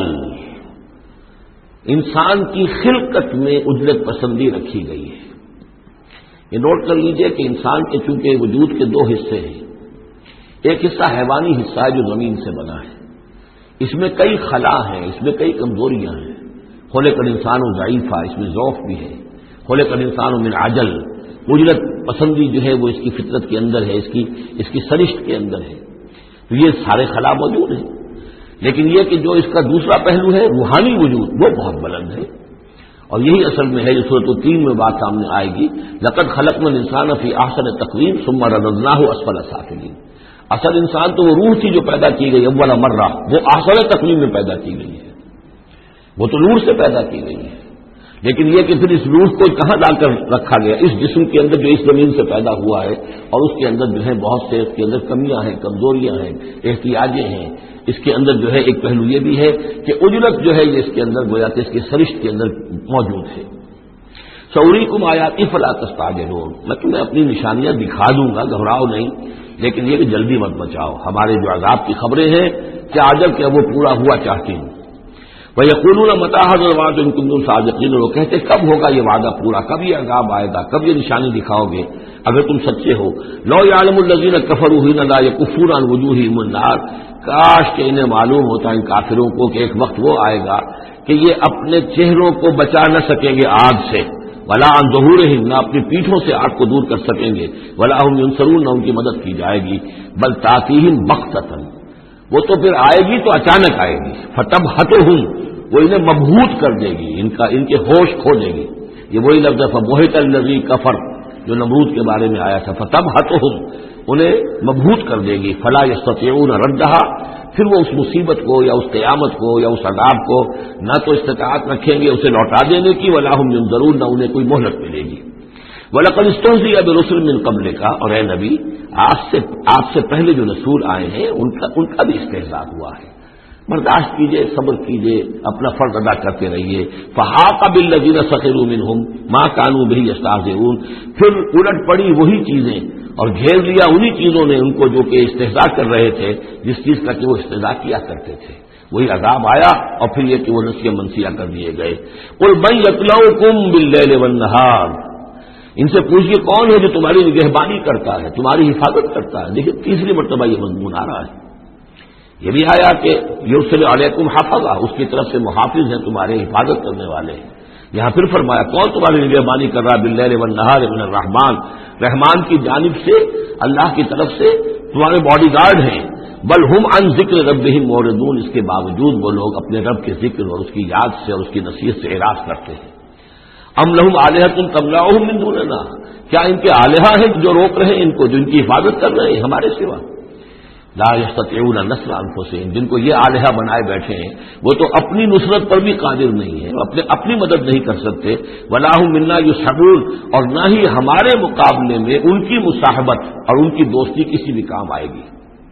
انسان کی خلقت میں عجلت پسندی رکھی گئی ہے۔ یہ نوٹ کر لیجئے کہ انسان کے چونکہ وجود کے دو حصے ہیں، ایک حصہ حیوانی حصہ ہے جو زمین سے بنا ہے، اس میں کئی خلا ہیں، اس میں کئی کمزوریاں ہیں۔ خلق الانسان ضعیفہ، اس میں ضعف بھی ہے۔ خلق الانسان من عجل، عجلت پسندی جو ہے وہ اس کی فطرت کے اندر ہے، اس کی سرشت کے اندر ہے، تو یہ سارے خلا موجود ہیں۔ لیکن یہ کہ جو اس کا دوسرا پہلو ہے روحانی وجود، وہ بہت بلند ہے، اور یہی اصل میں ہے جو سورۃ التین میں بات سامنے آئے گی، لقد خلقنا الانسان فی احسن تقویم ثم رددناہ اسفل سافلین۔ اصل انسان تو وہ روح تھی جو پیدا کی گئی اول مرہ، وہ احسن تقویم میں پیدا کی گئی ہے، وہ تو نور سے پیدا کی گئی ہے، لیکن یہ کہ پھر اس روح کو کہاں لا کر رکھا گیا؟ اس جسم کے اندر جو اس زمین سے پیدا ہوا ہے، اور اس کے اندر جو ہے بہت سے اس کے اندر کمیاں ہیں، کمزوریاں ہیں، احتیاجیں ہیں. اس کے اندر جو ہے ایک پہلو یہ بھی ہے کہ اجرت جو ہے یہ اس کے اندر گویا کہ اس کے سرشت کے اندر موجود ہے. سوریکم آیاتی فلا تستعجلون، میں تمہیں اپنی نشانیاں دکھا دوں گا، گھبراؤ نہیں، لیکن یہ کہ جلدی مت بچاؤ. ہمارے جو عذاب کی خبریں ہیں کہ عجب کہ وہ پورا ہوا چاہتی ہوں. وَيَقُولُونَ مَتَىٰ هَٰذَا الْوَعْدُ إِن كُنتُمْ صَادِقِينَ، وہ کہتے کب ہوگا یہ وعدہ پورا، کب یہ عذاب آئے گا، کب یہ نشانی دکھاؤ گے اگر تم سچے ہو. لَوْ يَعْلَمُ الَّذِينَ كَفَرُوا حِينَ لَا يَكُفُّونَ عَنْ وُجُوهِهِمُ النَّارَ، کاش کہ انہیں معلوم ہوتا ان کافروں کو کہ ایک وقت وہ آئے گا کہ یہ اپنے چہروں کو بچا نہ سکیں گے آگ سے، وَلَا عَنْ ظُهُورِهِمْ، نہ اپنی پیٹھوں سے آگ کو دور کر سکیں گے، وَلَا هُمْ يُنصَرُونَ، نہ ان کی مدد کی جائے گی. بل تَأْتِيهِمْ بَغْتَةً، وہ تو پھر آئے گی تو اچانک آئے گی. فَتَبْهَتُهُمْ، وہ انہیں مبہوت کر دے گی، ان کے ہوش کھو دے گی. یہ وہی لفظ ہے فَبُہِتَ الَّذِي كَفَرَ جو نمرود کے بارے میں آیا تھا. فَتَبْهَتُهُمْ، انہیں مبہوت کر دے گی. فَلَا يَسْتَطِيعُونَ رَدَّهَا، پھر وہ اس مصیبت کو یا اس قیامت کو یا اس عذاب کو نہ تو استطاعت رکھیں گے اسے لوٹا دینے کی، وَلَا هُمْ يُنظَرُونَ، نہ انہیں کوئی مہلت ملے گی. وَلَقَدِ اسْتُهْزِئَ بِرُسُلٍ مِّن قَبْلِكَ، اور اے نبی آپ سے پہلے جو رسول آئے ہیں ان کا بھی استہزاء ہوا ہے. برداشت کیجئے، صبر کیجئے، اپنا فرض ادا کرتے رہیے. فَحَاقَ بِالَّذِينَ سَخِرُوا مِنْهُمْ مَا كَانُوا بِهِ يَسْتَهْزِئُونَ، پھر الٹ پڑی وہی چیزیں اور گھیر لیا انہی چیزوں نے ان کو جو کہ استہزاء کر رہے تھے، جس چیز کا کہ وہ استہزاء کیا کرتے تھے. وہی عذاب آیا اور پھر یہ کہ وہ نسیہ منسیہ کر دیے گئے. قُلْ مَن يَكْلَؤُكُم بِاللَّيْلِ وَالنَّهَارِ، ان سے پوچھئے کون ہے جو تمہاری نگہبانی کرتا ہے، تمہاری حفاظت کرتا ہے. دیکھیے تیسری مرتبہ یہ مضمون آ رہا ہے. یہ بھی آیا کہ یرسل علیکم حفظہ، اس کی طرف سے محافظ ہیں تمہارے، حفاظت کرنے والے ہیں. یہاں پھر فرمایا کون تمہاری نگہبانی کر رہا باللیل والنہار من الرحمن، رحمان کی جانب سے، اللہ کی طرف سے تمہارے باڈی گارڈ ہیں. بل ہم عن ذکر ربہم معرضون، اس کے باوجود وہ لوگ اپنے رب کے ذکر اور اس کی یاد سے اور اس کی نصیحت سے اعراض کرتے ہیں. ام لہم آلہۃ تمنعہم من دوننا، کیا ان کے آلہہ ہیں جو روک رہے ہیں ان کو، جو ان کی حفاظت کر رہے ہیں ہمارے سوا. لا یستطیعون نصر انفسہم، جن کو یہ آلہہ بنائے بیٹھے ہیں وہ تو اپنی نصرت پر بھی قادر نہیں ہے، اپنی مدد نہیں کر سکتے. ولا هم منا یصحبون، اور نہ ہی ہمارے مقابلے میں ان کی مصاحبت اور ان کی دوستی کسی بھی کام آئے گی.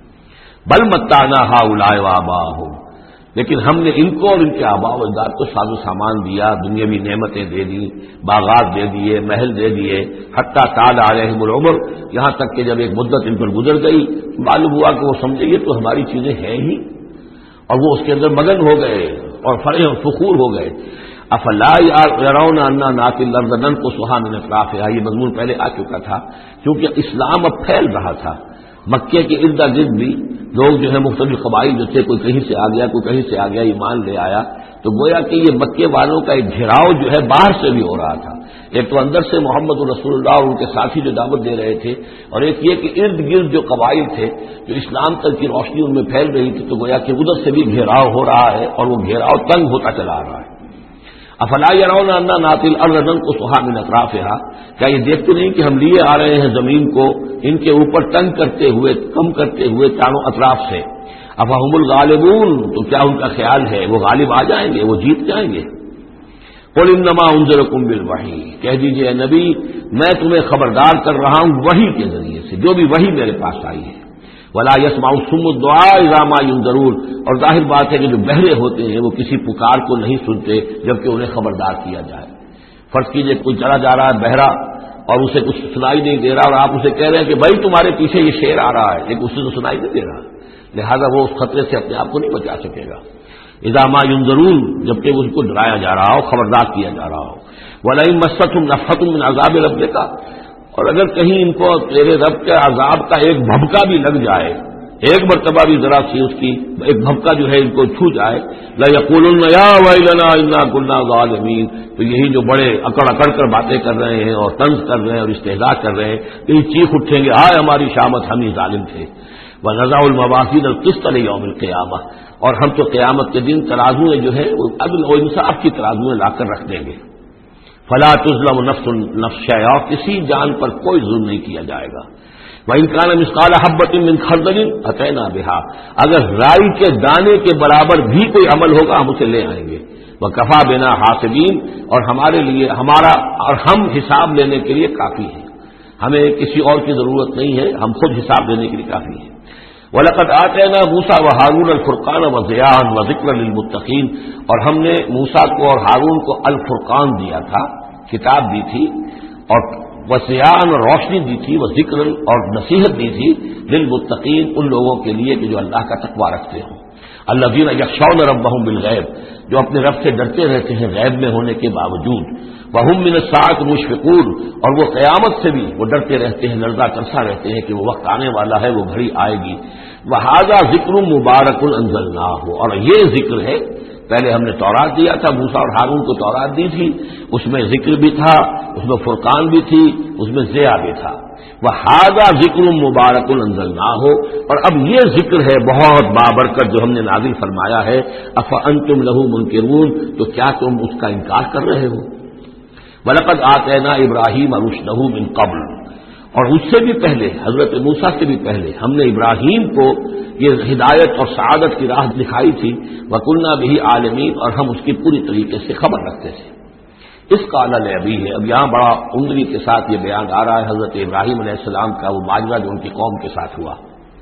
بل متعنا هؤلاء وآباءهم، لیکن ہم نے ان کو اور ان کے آباء و اجداد کو ساز و سامان دیا، دنیاوی نعمتیں دے دی، باغات دے دیے، محل دے دیے. حتیٰ طال علیہم العمر، یہاں تک کہ جب ایک مدت ان پر گزر گئی معلوم ہوا کہ وہ سمجھے یہ تو ہماری چیزیں ہیں ہی، اور وہ اس کے اندر مگن ہو گئے اور فرح اور فخور ہو گئے. افلا یرون انا ناتی الارض ننقصها من اطرافها، یہ مضمون پہلے آ چکا تھا. کیونکہ اسلام اب پھیل رہا تھا، مکے کے ارد گرد بھی لوگ جو ہے مختلف قبائل جو تھے، کوئی کہیں سے آ گیا کوئی کہیں سے آ گیا، ایمان لے آیا. تو گویا کہ یہ مکے والوں کا ایک گھیراؤ جو ہے باہر سے بھی ہو رہا تھا. ایک تو اندر سے محمد رسول اللہ اور ان کے ساتھی جو دعوت دے رہے تھے، اور ایک یہ کہ ارد گرد جو قبائل تھے جو اسلام تک کی روشنی ان میں پھیل رہی تھی، تو گویا کہ ادھر سے بھی گھیراؤ ہو رہا ہے اور وہ گھیراؤ تنگ ہوتا چلا آ رہا ہے. افلا یرون انا ناتی الارض ننقصها من اطرافها، کیا یہ دیکھتے نہیں کہ ہم لیے آ رہے ہیں زمین کو ان کے اوپر تنگ کرتے ہوئے، کم کرتے ہوئے چاروں اطراف سے. افہم الغالبون، تو کیا ان کا خیال ہے وہ غالب آ جائیں گے، وہ جیت جائیں گے. قل انما انذرکم بالوحی، کہہ دیجئے اے نبی میں تمہیں خبردار کر رہا ہوں وحی کے ذریعے سے، جو بھی وحی میرے پاس آئی ہے. ولا يسمع الصم الدعاء اذا ما ينذرون، اور ظاہر بات ہے کہ جو بہرے ہوتے ہیں وہ کسی پکار کو نہیں سنتے جبکہ انہیں خبردار کیا جائے. فرض کیجئے کوئی چلا جا رہا ہے بہرا اور اسے کچھ سنائی نہیں دے رہا، اور آپ اسے کہہ رہے ہیں کہ بھائی تمہارے پیچھے یہ شیر آ رہا ہے، لیکن اسے تو سنائی نہیں دے رہا، لہذا وہ اس خطرے سے اپنے آپ کو نہیں بچا سکے گا. اذا ما ينذرون، جبکہ اس کو ڈرایا جا رہا ہو، خبردار کیا جا رہا ہو. ولئن مستهم نفحة من عذاب ربك، اور اگر کہیں ان کو تیرے رب کے عذاب کا ایک بھبکا بھی لگ جائے، ایک مرتبہ بھی ذرا سی اس کی ایک بھبکا جو ہے ان کو چھو جائے، لَيَقُولُنَّ يَا وَيْلَنَا إِنَّا كُنَّا ظَالِمِينَ، تو یہی جو بڑے اکڑ اکڑ کر باتیں کر رہے ہیں اور طنز کر رہے ہیں اور استہزاء کر رہے ہیں، یہ چیخ اٹھیں گے ہائے ہماری شامت، ہم ہی ظالم تھے. وَنَضَعُ الْمَوَازِينَ الْقِسْطَ لِيَوْمِ الْقِيَامَةِ، اور ہم تو قیامت کے دن ترازویں جو ہے وہ عدل و انصاف کی ترازویں لا کر رکھ دیں گے. فلا تظلم نفس شیئا، کسی جان پر کوئی ظلم نہیں کیا جائے گا. وَإِنْ كَانَ مِثْقَالَ حَبَّةٍ مِّنْ خَرْدَلٍ أَتَيْنَا بِهَا، اگر رائی کے دانے کے برابر بھی کوئی عمل ہوگا ہم اسے لے آئیں گے. وکفا بنا حاسبین، اور ہمارے لیے اور ہم حساب لینے کے لیے کافی ہیں، ہمیں کسی اور کی ضرورت نہیں ہے، ہم خود حساب لینے کے لیے کافی ہیں۔ وَلَقَدْ آتَيْنَا مُوسَىٰ وَهَارُونَ الْفُرْقَانَ وَضِيَاءً وَذِكْرًا لِّلْمُتَّقِينَ، اور ہم نے موسیٰ کو اور ہارون کو الفرقان دیا تھا، کتاب دی تھی، اور وضیاءً اور روشنی دی تھی، وذکر اور نصیحت دی تھی، للمتقین ان لوگوں کے لیے کہ جو اللہ کا تقویٰ رکھتے ہوں، الذین یخشون ربہم بالغیب، جو اپنے رب سے ڈرتے رہتے ہیں غیب میں ہونے کے باوجود، وہم من الساعۃ مشفقون، اور وہ قیامت سے بھی وہ ڈرتے رہتے ہیں، لرزہ ترسا رہتے ہیں کہ وہ وقت آنے والا ہے، وہ گھڑی آئے گی۔ وہذا ذکر مبارک انزلناہ، اور یہ ذکر ہے، پہلے ہم نے تورات دیا تھا، موسیٰ اور ہارون کو تورات دی تھی، اس میں ذکر بھی تھا، اس میں فرقان بھی تھی، اس میں ضیاء بھی تھا۔ وہذا ذکر مبارک انزلناہ، اور اب یہ ذکر ہے بہت بابرکت جو ہم نے نازل فرمایا ہے، افانتم لہ منکرون، تو کیا تم اس کا انکار کر رہے ہو؟ وَلَقَدْ آتَيْنَا إِبْرَاهِيمَ رُشْدَهُ مِن قَبْلُ، اور اس سے بھی پہلے، حضرت موسیٰ سے بھی پہلے ہم نے ابراہیم کو یہ ہدایت اور سعادت کی راہ دکھائی تھی، وَكُنَّا بِهِ عَالِمِينَ، اور ہم اس کی پوری طریقے سے خبر رکھتے تھے۔ اس قال لأبیہ ہے، اب یہاں بڑا عمدگی کے ساتھ یہ بیان آ رہا ہے حضرت ابراہیم علیہ السلام کا وہ ماجرا جو ان کی قوم کے ساتھ ہوا۔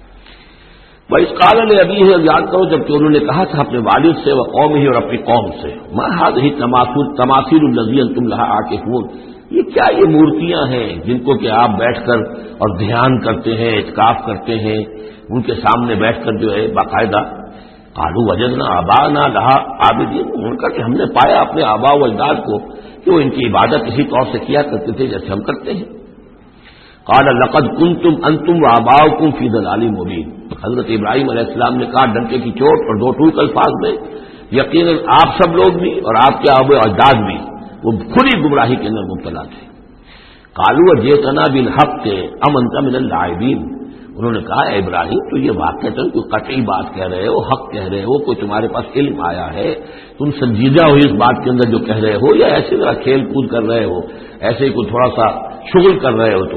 وَإِذْ قَالَ لِأَبِيهِ، یاد کرو جب کہ انہوں نے کہا تھا اپنے والد سے، وَقَوْمِهِ، اور اپنی قوم سے، مَا هَٰذِهِ التَّمَاثِيلُ الَّتِي أَنتُمْ لَهَا عَاكِفُونَ، یہ کیا یہ مورتیاں ہیں جن کو کہ آپ بیٹھ کر اور دھیان کرتے ہیں، اعتکاف کرتے ہیں، ان کے سامنے بیٹھ کر جو ہے باقاعدہ۔ قالوا وجدنا آباءنا لها عابدین، ان کا کہ ہم نے پایا اپنے آباء و اجداد کو کہ وہ ان کی عبادت اسی طور سے کیا کرتے تھے جیسے ہم کرتے ہیں۔ قال لقد كنتم انتم وآباؤكم في ضلال مبين، حضرت ابراہیم علیہ السلام نے کہا ڈنکے کی چوٹ اور دو ٹوک الفاظ میں، یقیناً آپ سب لوگ بھی اور آپ کے آباء و اجداد بھی وہ کھلی گمراہی کے اندر مبتلا تھے۔ قالوا جئتنا بالحق ام انت من اللاعبین، انہوں نے کہا اے ابراہیم تو یہ واقعتاً کوئی قطعی بات کہہ رہے ہو، حق کہہ رہے ہو، کوئی تمہارے پاس علم آیا ہے، تم سنجیدہ ہو اس بات کے اندر جو کہہ رہے ہو، یا ایسے طرح کھیل کود کر رہے ہو، ایسے ہی کوئی تھوڑا سا شغل کر رہے ہو تم؟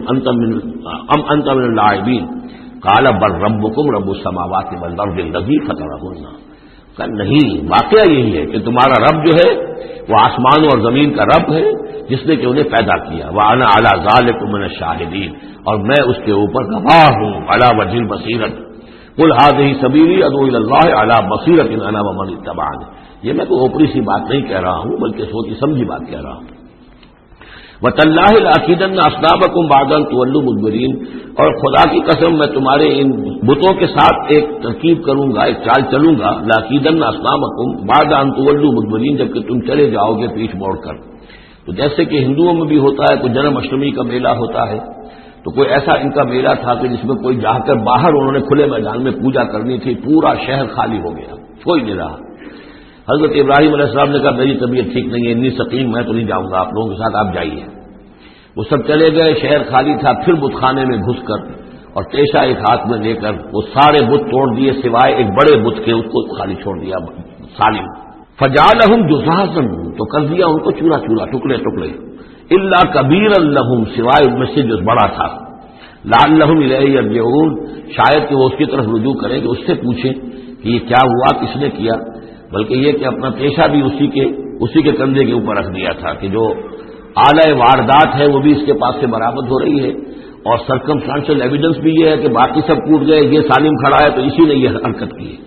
انت من اللاعبین۔ قال بل ربکم رب السماوات والارض الذی فطرہن، کہ نہیں، واقعہ یہی ہے کہ تمہارا رب جو ہے وہ آسمانوں اور زمین کا رب ہے جس نے کہ انہیں پیدا کیا، وَأَنَا عَلَىٰ ذَٰلِكُم مِّنَ الشَّاهِدِينَ، اور میں اس کے اوپر گواہ ہوں، عَلَىٰ وَجْهِ الْبَصِيرَةِ قُلْ هَٰذِهِ سَبِيلِي أَدْعُو إِلَى اللَّهِ عَلَىٰ بَصِيرَةٍ أَنَا وَمَنِ اتَّبَعَنِي، یہ میں کوئی اوپری سی بات نہیں کہہ رہا ہوں بلکہ سوچی سمجھی بات کہہ رہا ہوں۔ وَتَاللَّهِ لَأَكِيدَنَّ أَصْنَامَكُمْ بَعْدَ أَن تُوَلُّوا مُدْبِرِينَ، اور خدا کی قسم میں تمہارے ان بتوں کے ساتھ ایک ترکیب کروں گا، ایک چال چلوں گا، لَأَكِيدَنَّ أَصْنَامَكُمْ بَعْدَ أَن تُوَلُّوا مُدْبِرِينَ، جبکہ تم چلے جاؤ گے پیٹھ موڑ کر۔ تو جیسے کہ ہندوؤں میں بھی ہوتا ہے، کوئی جنم اشٹمی کا میلہ ہوتا ہے، تو کوئی ایسا ان کا میلہ تھا کہ جس میں کوئی جا کر باہر انہوں نے کھلے میدان میں پوجا کرنی تھی، پورا شہر خالی ہو گیا، کوئی نہیں رہا۔ حضرت ابراہیم علیہ السلام نے کہا میری طبیعت ٹھیک نہیں ہے، اتنی سقیم میں تو نہیں جاؤں گا آپ لوگوں کے ساتھ، آپ جائیے۔ وہ سب چلے گئے، شہر خالی تھا، پھر بت خانے میں گھس کر اور پیشہ ایک ہاتھ میں لے کر وہ سارے بت توڑ دیے سوائے ایک بڑے بت کے، اس کو خالی چھوڑ دیا سالم۔ فجعلہم جذاذا، تو کر دیا ان کو چورا چورا، ٹکڑے ٹکڑے، الا کبیرا لہم، سوائے ان میں سے جو بڑا تھا، لعلہم الیہ یرجعون، شاید کہ وہ اس کی طرف رجوع کریں کہ اس سے پوچھیں کہ یہ کیا ہوا، کس نے کیا، بلکہ یہ کہ اپنا پیشہ بھی اسی کے کندھے کے اوپر رکھ دیا تھا کہ جو اعلی واردات ہے وہ بھی اس کے پاس سے برآمد ہو رہی ہے، اور سرکمسٹانشل ایویڈنس بھی یہ ہے کہ باقی سب ٹوٹ گئے، یہ سالم کھڑا ہے تو اسی نے یہ حرکت کی ہے۔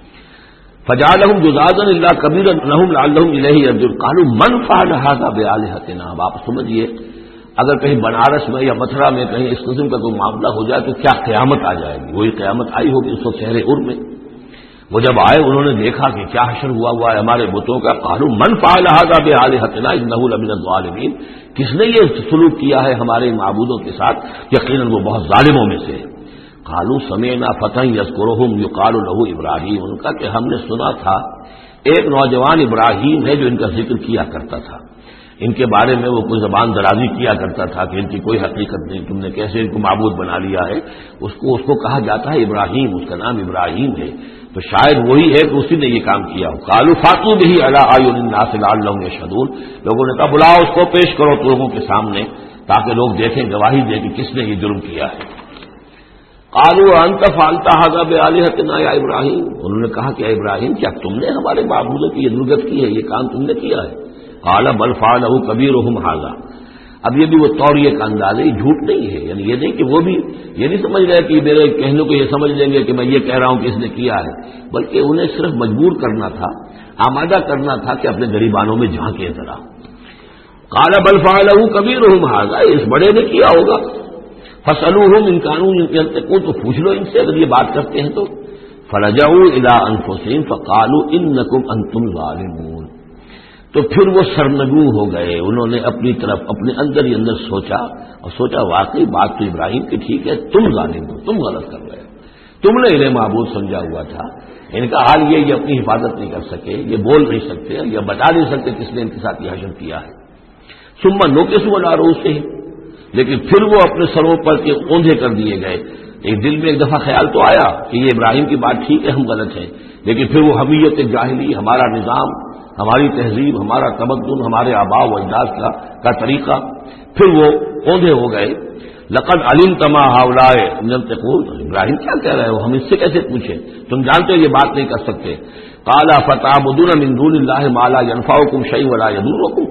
فجعلہم جذاذا الا کبیرا لہم لعلہم الیہ یرجعون قالوا من فعل هذا بآلہتنا، اب آپ سمجھیے اگر کہیں بنارس میں یا متھرا میں کہیں اس قسم کا کوئی معاملہ ہو جائے تو کیا قیامت آ جائے گی، وہی قیامت آئی ہوگی اس وقت شہر ار میں۔ وہ جب آئے انہوں نے دیکھا کہ کیا حشر ہوا ہے ہمارے بتوں کا، قالوا من فعل هذا بآلہتنا انہ لمن الظالمین، کس نے یہ سلوک کیا ہے ہمارے معبودوں کے ساتھ، یقیناً وہ بہت ظالموں میں سے۔ قالوا سمعنا فتى يذكرهم يقال له ابراہیم، ان کا کہ ہم نے سنا تھا ایک نوجوان ابراہیم ہے جو ان کا ذکر کیا کرتا تھا، ان کے بارے میں وہ کوئی زبان درازی کیا کرتا تھا کہ ان کی کوئی حقیقت نہیں، تم نے کیسے ان کو معبود بنا لیا ہے، اس کو کہا جاتا ہے ابراہیم، اس کا نام ابراہیم ہے، تو شاید وہی ہے کہ اسی نے یہ کام کیا ہو۔ قالوا فاتوا به على اعين الناس لعلهم يشهدون، لوگوں نے کہا بلاؤ اس کو، پیش کرو لوگوں کے سامنے تاکہ لوگ دیکھیں، گواہی دیں کہ کس نے یہ جرم کیا ہے۔ قالوا انت فعلت هذا بآلهتنا یا ابراہیم، انہوں نے کہا کہ اے ابراہیم کیا تم نے ہمارے معبودوں کی یہ درگت کی ہے، یہ کام تم نے کیا ہے؟ قال بل فعلہ کبیرہم ھذا، اب یہ بھی وہ توریہ کا انداز ہے، یہ جھوٹ نہیں ہے، یعنی یہ نہیں کہ وہ بھی یہ نہیں سمجھ رہے کہ میرے کہنے کو یہ سمجھ لیں گے کہ میں یہ کہہ رہا ہوں کہ اس نے کیا ہے، بلکہ انہیں صرف مجبور کرنا تھا، آمادہ کرنا تھا کہ اپنے غریبانوں میں جھانکیں ذرا۔ قال بل فعلہ کبیرہم ھذا، اس بڑے نے کیا ہوگا، فاسألوہم ان کانوا ینطقون، تو پوچھ لو ان سے اگر یہ بات کرتے ہیں تو۔ فرجعوا الی انفسہم فقالوا انکم انتم ظالمون، تو پھر وہ سرنگوں ہو گئے، انہوں نے اپنی طرف اپنے اندر ہی اندر سوچا اور سوچا واقعی بات تو ابراہیم کی ٹھیک ہے، تم ظالم ہو، تم غلط کر رہے ہو، تم نے انہیں معبود سمجھا ہوا تھا۔ ان کا حال یہ اپنی حفاظت نہیں کر سکے، یہ بول نہیں سکتے، یہ بتا نہیں سکتے کس نے ان کے ساتھ یہ حشر کیا ہے۔ ثم نکسوا علی رؤوسہم، لیکن پھر وہ اپنے سروں پر کے اوندھے کر دیے گئے۔ ایک دل میں ایک دفعہ خیال تو آیا کہ یہ ابراہیم کی بات ٹھیک ہے، ہم غلط ہیں، لیکن پھر وہ حمیت جاہلی، ہمارا نظام، ہماری تہذیب، ہمارا تمدن، ہمارے آباء و اجداد کا طریقہ، پھر وہ اوندھے ہو گئے۔ لقد علمت ما هؤلاء ينطقون، ابراہیم کیا کہہ رہے ہو، ہم اس سے کیسے پوچھیں، تم جانتے ہو یہ بات نہیں کر سکتے۔ قال فتعبدون من دون الله ما لا ينفعكم شيئا ولا يضركم،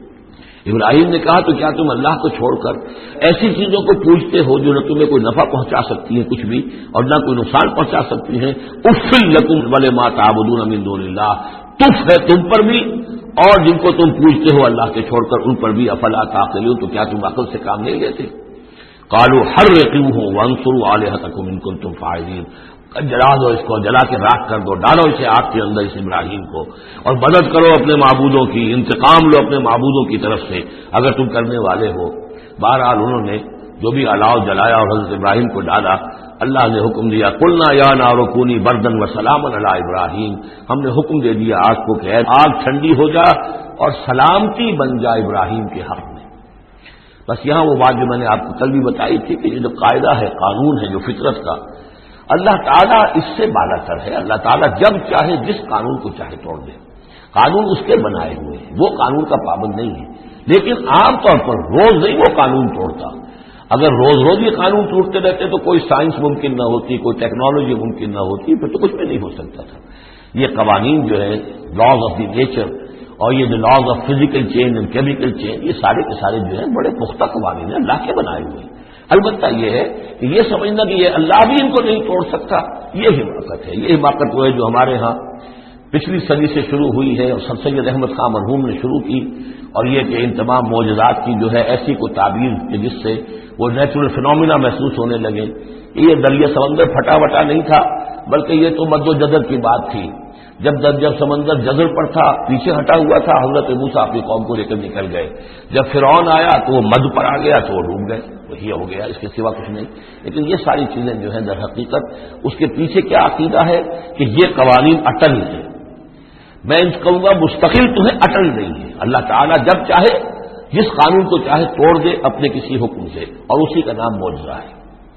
ابراہیم نے کہا تو کیا تم اللہ کو چھوڑ کر ایسی چیزوں کو پوچھتے ہو جو نہ تمہیں کوئی نفع پہنچا سکتی ہیں کچھ بھی، اور نہ کوئی نقصان پہنچا سکتی ہیں؟ اف لکم ولما تعبدون من دون اللہ، تف ہے تم پر بھی اور جن کو تم پوچھتے ہو اللہ کے چھوڑ کر ان پر بھی، افلا تعقلون، تو کیا تم عقل سے کام نہیں لیتے؟ قالوا حرقوه وانصروا آلهتكم ان كنتم فاعلين، جلا دو اس کو، جلا کے راکھ کر دو، ڈالو اسے آگ کے اندر اس ابراہیم کو، اور مدد کرو اپنے معبودوں کی، انتقام لو اپنے معبودوں کی طرف سے اگر تم کرنے والے ہو۔ بہرحال انہوں نے جو بھی الاؤ جلایا اور حضرت ابراہیم کو ڈالا، اللہ نے حکم دیا قلنا یا نار کونی بردن وسلاما علی ابراہیم، ہم نے حکم دے دیا آگ کو کہ آگ ٹھنڈی ہو جا اور سلامتی بن جا ابراہیم کے حق میں۔ بس یہاں وہ بات جو میں نے آپ کو کل بھی بتائی تھی کہ یہ جو قاعدہ ہے، قانون ہے جو فطرت کا، اللہ تعالیٰ اس سے بالا تر ہے، اللہ تعالیٰ جب چاہے جس قانون کو چاہے توڑ دے، قانون اس کے بنائے ہوئے ہیں، وہ قانون کا پابند نہیں ہے، لیکن عام طور پر روز نہیں وہ قانون توڑتا۔ اگر روز روز یہ قانون ٹوٹتے رہتے تو کوئی سائنس ممکن نہ ہوتی، کوئی ٹیکنالوجی ممکن نہ ہوتی، پھر تو کچھ بھی نہیں ہو سکتا تھا۔ یہ قوانین جو ہے لاز آف دی نیچر اور یہ جو laws of physical change and chemical change, یہ سارے کے سارے جو ہیں بڑے پختہ قوانین ہیں، اللہ کے بنائے ہوئے ہیں۔ البتہ یہ ہے کہ یہ سمجھنا کہ یہ اللہ بھی ان کو نہیں توڑ سکتا، یہ حماقت ہے۔ یہ حماقت وہ ہے جو ہمارے ہاں پچھلی صدی سے شروع ہوئی ہے اور سر سید احمد خان مرحوم نے شروع کی، اور یہ کہ ان تمام معجزات کی جو ہے ایسی کو تعبیر کہ جس سے وہ نیچرل فینومینا محسوس ہونے لگے۔ یہ دریا سمندر پھٹا وٹا نہیں تھا، بلکہ یہ تو مد و جزر کی بات تھی۔ جب سمندر جزر پر تھا، پیچھے ہٹا ہوا تھا، حضرت موسیٰ اپنی قوم کو لے کر نکل گئے۔ جب فرعون آیا تو وہ مد پر آ گیا تو وہ ڈوب گئے، وہی ہو گیا، اس کے سوا کچھ نہیں۔ لیکن یہ ساری چیزیں جو ہیں در حقیقت اس کے پیچھے کیا عقیدہ ہے کہ یہ قوانین اٹل ہیں، میں ان کہوں گا مستقل تو ہے، اٹل نہیں ہے۔ اللہ تعالیٰ جب چاہے جس قانون کو چاہے توڑ دے اپنے کسی حکم سے، اور اسی کا نام معجزہ ہے۔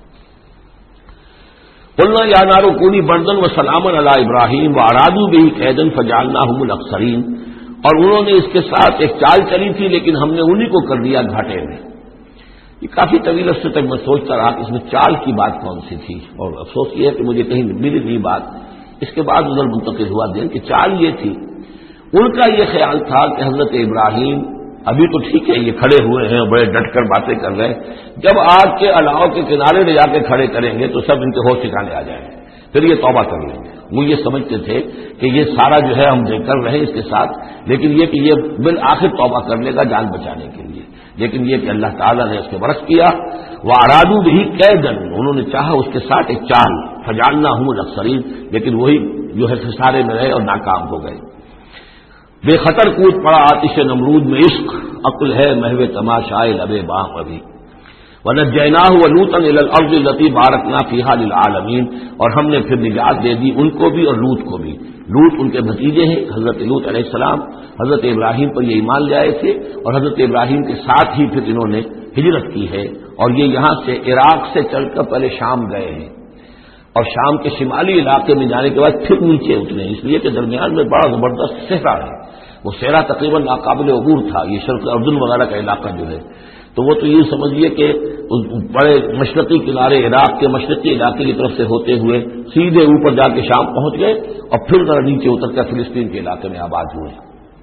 قلنا یا نار کونی بردن وسلاما علی ابراہیم وارادوا بہ کیدا فجعلناہم الاخسرین، اور انہوں نے اس کے ساتھ ایک چال چلی تھی لیکن ہم نے انہی کو کر دیا گھاٹے میں۔ یہ کافی طویل عرصے تک میں سوچتا رہا کہ اس میں چال کی بات کون سی تھی، اور افسوس یہ ہے کہ مجھے کہیں ملی نہیں بات۔ اس کے بعد ادھر منتقل ہوا دین کہ چال یہ تھی، ان کا یہ خیال تھا کہ حضرت ابراہیم ابھی تو ٹھیک ہے یہ کھڑے ہوئے ہیں بڑے ڈٹ کر باتیں کر رہے ہیں، جب آگ کے الاؤ کے کنارے لے جا کے کھڑے کریں گے تو سب ان کے ہوش ٹھکانے آ جائیں گے، پھر یہ توبہ کر لیں گے۔ وہ یہ سمجھتے تھے کہ یہ سارا جو ہے ہم کر رہے ہیں اس کے ساتھ، لیکن یہ کہ یہ بالآخر توبہ کر لے گا جان بچانے کے لیے، لیکن یہ کہ اللہ تعالیٰ نے اس کے برس کیا۔ وارادوا بہ کیدا، انہوں نے چاہا اس کے ساتھ ایک چال، فجعلناہم الاخسرین، لیکن وہی جو ہے خسارے میں رہے اور ناکام ہو گئے۔ بے خطر کود پڑا آتش نمرود میں عشق، عقل ہے محو تماشائے لب باغ ابھی۔ ونجیناہ ولوطا الی الارض التی بارکنا فیہا للعالمین، اور ہم نے پھر نجات دے دی ان کو بھی اور لوط کو بھی۔ لوط ان کے بھتیجے ہیں، حضرت لوط علیہ السلام حضرت ابراہیم پر یہ ایمان لے آئے تھے، اور حضرت ابراہیم کے ساتھ ہی پھر انہوں نے ہجرت کی ہے، اور یہ یہاں سے عراق سے چل کر پہلے شام گئے ہیں، اور شام کے شمالی علاقے میں جانے کے بعد پھر نیچے اترے، اس لیے کہ درمیان میں بڑا زبردست صحرا ہے، وہ سیرا تقریباً ناقابل عبور تھا، یہ شرق اردن وغیرہ کا علاقہ جو ہے، تو وہ تو یہ سمجھیے کہ بڑے مشرقی کنارے عراق کے مشرقی علاقے کی طرف سے ہوتے ہوئے سیدھے اوپر جا کے شام پہنچ گئے اور پھر ذرا نیچے اتر کر فلسطین کے علاقے میں آباد ہوئے۔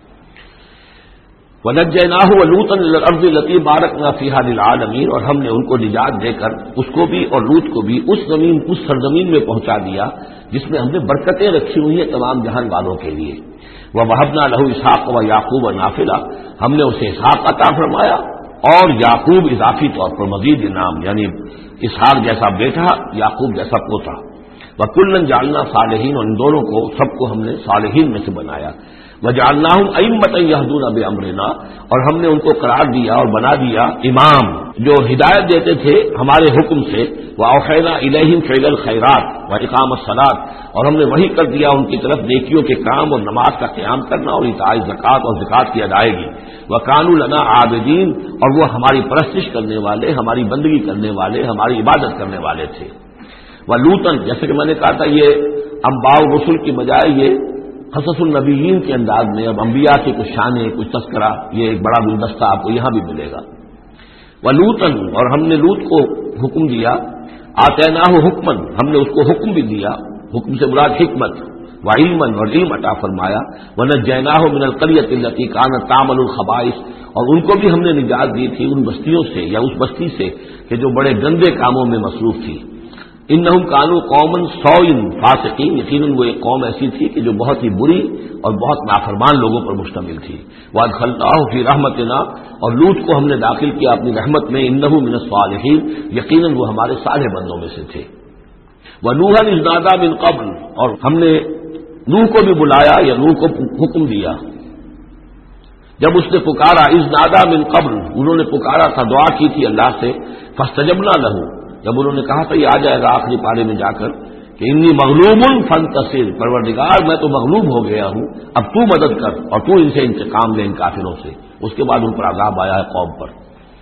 وَنَجَّيْنَاهُ وَلُوطًا إِلَى الْأَرْضِ الَّتِي بَارَكْنَا فِيهَا لِلْعَالَمِينَ، اور ہم نے ان کو نجات دے کر اس کو بھی اور لوط کو بھی اس سرزمین میں پہنچا دیا جس میں ہم نے برکتیں رکھی ہوئی ہیں تمام جہان والوں کے لیے۔ وَوَهَبْنَا لَهُ إِسْحَاقَ وَيَعْقُوبَ نَافِلَةً، ہم نے اسے اسحاق عطا فرمایا اور یعقوب اضافی طور پر مزید انعام، یعنی اسحاق جیسا بیٹا، یعقوب جیسا پوتا۔ وَكُلًّا جَعَلْنَا صَالِحِينَ، اور ان دونوں کو سب کو ہم نے صالحین میں سے بنایا۔ وَجَعَلْنَاهُمْ أَئِمَّةً يَهْدُونَ بِأَمْرِنَا، اور ہم نے ان کو قرار دیا اور بنا دیا امام جو ہدایت دیتے تھے ہمارے حکم سے۔ وَأَوْحَيْنَا إِلَيْهِمْ فِعْلَ الْخَيْرَاتِ وَإِقَامَ الصَّلَاةِ، اور ہم نے وحی کر دیا ان کی طرف نیکیوں کے کام اور نماز کا قیام کرنا اور ایتاء زکوٰۃ اور زکوٰۃ کی ادائیگی۔ وَكَانُوا لَنَا عَابِدِينَ، اور وہ ہماری پرستش کرنے والے، ہماری بندگی کرنے والے، ہماری عبادت کرنے والے تھے۔ وَلُوطًا، جیسے کہ میں نے کہا تھا یہ انباء الرسل کی بجائے یہ قصص النبیین کے انداز میں اب انبیاء کی کچھ شانیں، کچھ تذکرہ، یہ ایک بڑا گلدستہ آپ کو یہاں بھی ملے گا۔ وَلُوطًا، اور ہم نے لوط کو حکم دیا، آتیناہ حکمن، ہم نے اس کو حکم بھی دیا، حکم سے مراد حکمت، وعلمن، اور علم عطا فرمایا۔ ونجیناہ من القریۃ التی کانت تعمل الخبائث، اور ان کو بھی ہم نے نجات دی تھی ان بستیوں سے یا اس بستی سے کہ جو بڑے گندے کاموں میں مصروف تھی۔ انہم کانوا قوما سوء فاسقین، یقیناً وہ ایک قوم ایسی تھی کہ جو بہت ہی بری اور بہت نافرمان لوگوں پر مشتمل تھی۔ وادخلناہ فی رحمتنا، اور لوط کو ہم نے داخل کیا اپنی رحمت میں، انہ من الصالحین، یقیناً وہ ہمارے صالح بندوں میں سے تھے۔ ونوحا اذ نادی من قبل، اور ہم نے نوح کو بھی بلایا یا نوح کو حکم دیا جب اس نے پکارا، اذ نادی من قبل، انہوں نے پکارا تھا، دعا کی تھی اللہ سے، فاستجبنا لہ، جب انہوں نے کہا تھا یہ آ جائے گا آخری پارے میں جا کر کہ انی مغلوب فانتصر، پروردگار میں تو مغلوب ہو گیا ہوں، اب تو مدد کر اور تو ان سے انتقام لے ان کافروں سے۔ اس کے بعد ان پر عذاب آیا ہے قوم پر۔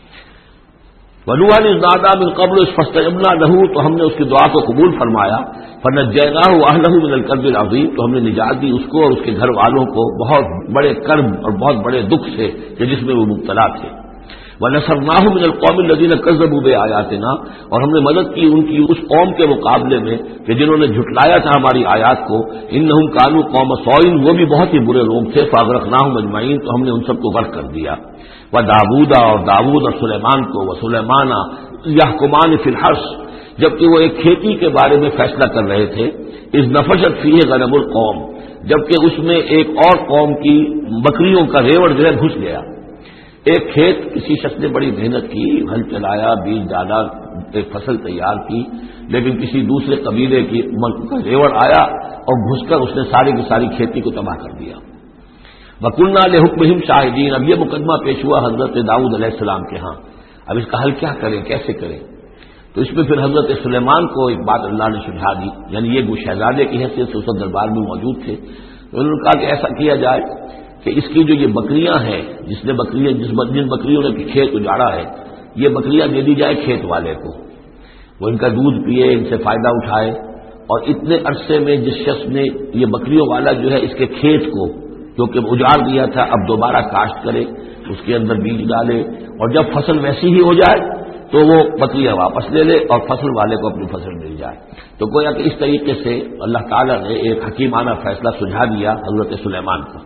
وَنُوحًا إِذْ نَادَىٰ مِن قَبْلُ فَاسْتَجَبْنَا لَهُ، تو ہم نے اس کی دعا کو قبول فرمایا۔ فَنَجَّيْنَاهُ وَأَهْلَهُ مِنَ الْكَرْبِ الْعَظِيمِ، تو ہم نے نجات دی اس کو اور اس کے گھر والوں کو بہت بڑے کرب اور بہت بڑے دکھ سے کہ جس میں وہ مبتلا تھے۔ وَنَصَرْنَاهُ مِنَ الْقَوْمِ الَّذِينَ كَذَّبُوا بِآيَاتِنَا، اور ہم نے مدد کی ان کی اس قوم کے مقابلے میں کہ جنہوں نے جھٹلایا تھا ہماری آیات کو۔ إِنَّهُمْ كَانُوا قَوْمَ سَوْءٍ، وہ بھی بہت ہی برے لوگ تھے۔ فَأَغْرَقْنَاهُمْ أَجْمَعِينَ، تو ہم نے ان سب کو غرق کر دیا۔ وَدَاوُودَ، اور داؤد اور سلیمان کو، وَسُلَيْمَانَ يَحْكُمَانِ فِي الْحَرْثِ، جبکہ وہ ایک کھیتی کے بارے میں فیصلہ کر رہے تھے۔ إِذْ نَفَشَتْ فِيهِ غَنَمُ الْقَوْمِ، جبکہ اس میں ایک اور قوم کی بکریوں کا ریوڑ جو ہے گھس گیا۔ ایک کھیت کسی شخص نے بڑی محنت کی، ہل چلایا، بیج ڈالا، ایک فصل تیار کی، لیکن کسی دوسرے قبیلے کی کا ریوڑ آیا اور گھس کر اس نے ساری کی ساری کھیتی کو تباہ کر دیا۔ وَكُنَّا لِحُكْمِهِمْ شَاهِدِينَ، اب یہ مقدمہ پیش ہوا حضرت داؤد علیہ السلام کے ہاں، اب اس کا حل کیا کریں، کیسے کریں؟ تو اس میں پھر حضرت سلیمان کو ایک بات اللہ نے سمجھا دی، یعنی یہ وہ شہزادے کی حیثیت سے اس وقت دربار میں موجود تھے، تو انہوں نے کہا کہ ایسا کیا جائے کہ اس کی جو یہ بکریاں ہیں، جن بکریوں نے کھیت اجاڑا ہے، یہ بکریاں دے دی جائے کھیت والے کو، وہ ان کا دودھ پیے، ان سے فائدہ اٹھائے، اور اتنے عرصے میں جس شخص نے یہ بکریوں والا جو ہے اس کے کھیت کو کیونکہ اجاڑ دیا تھا اب دوبارہ کاشت کرے، اس کے اندر بیج ڈالے، اور جب فصل ویسی ہی ہو جائے تو وہ بکریاں واپس لے لے اور فصل والے کو اپنی فصل مل جائے۔ تو گویا کہ اس طریقے سے اللہ تعالیٰ نے ایک حکیمانہ فیصلہ سجھا دیا حضرت سلیمان کو۔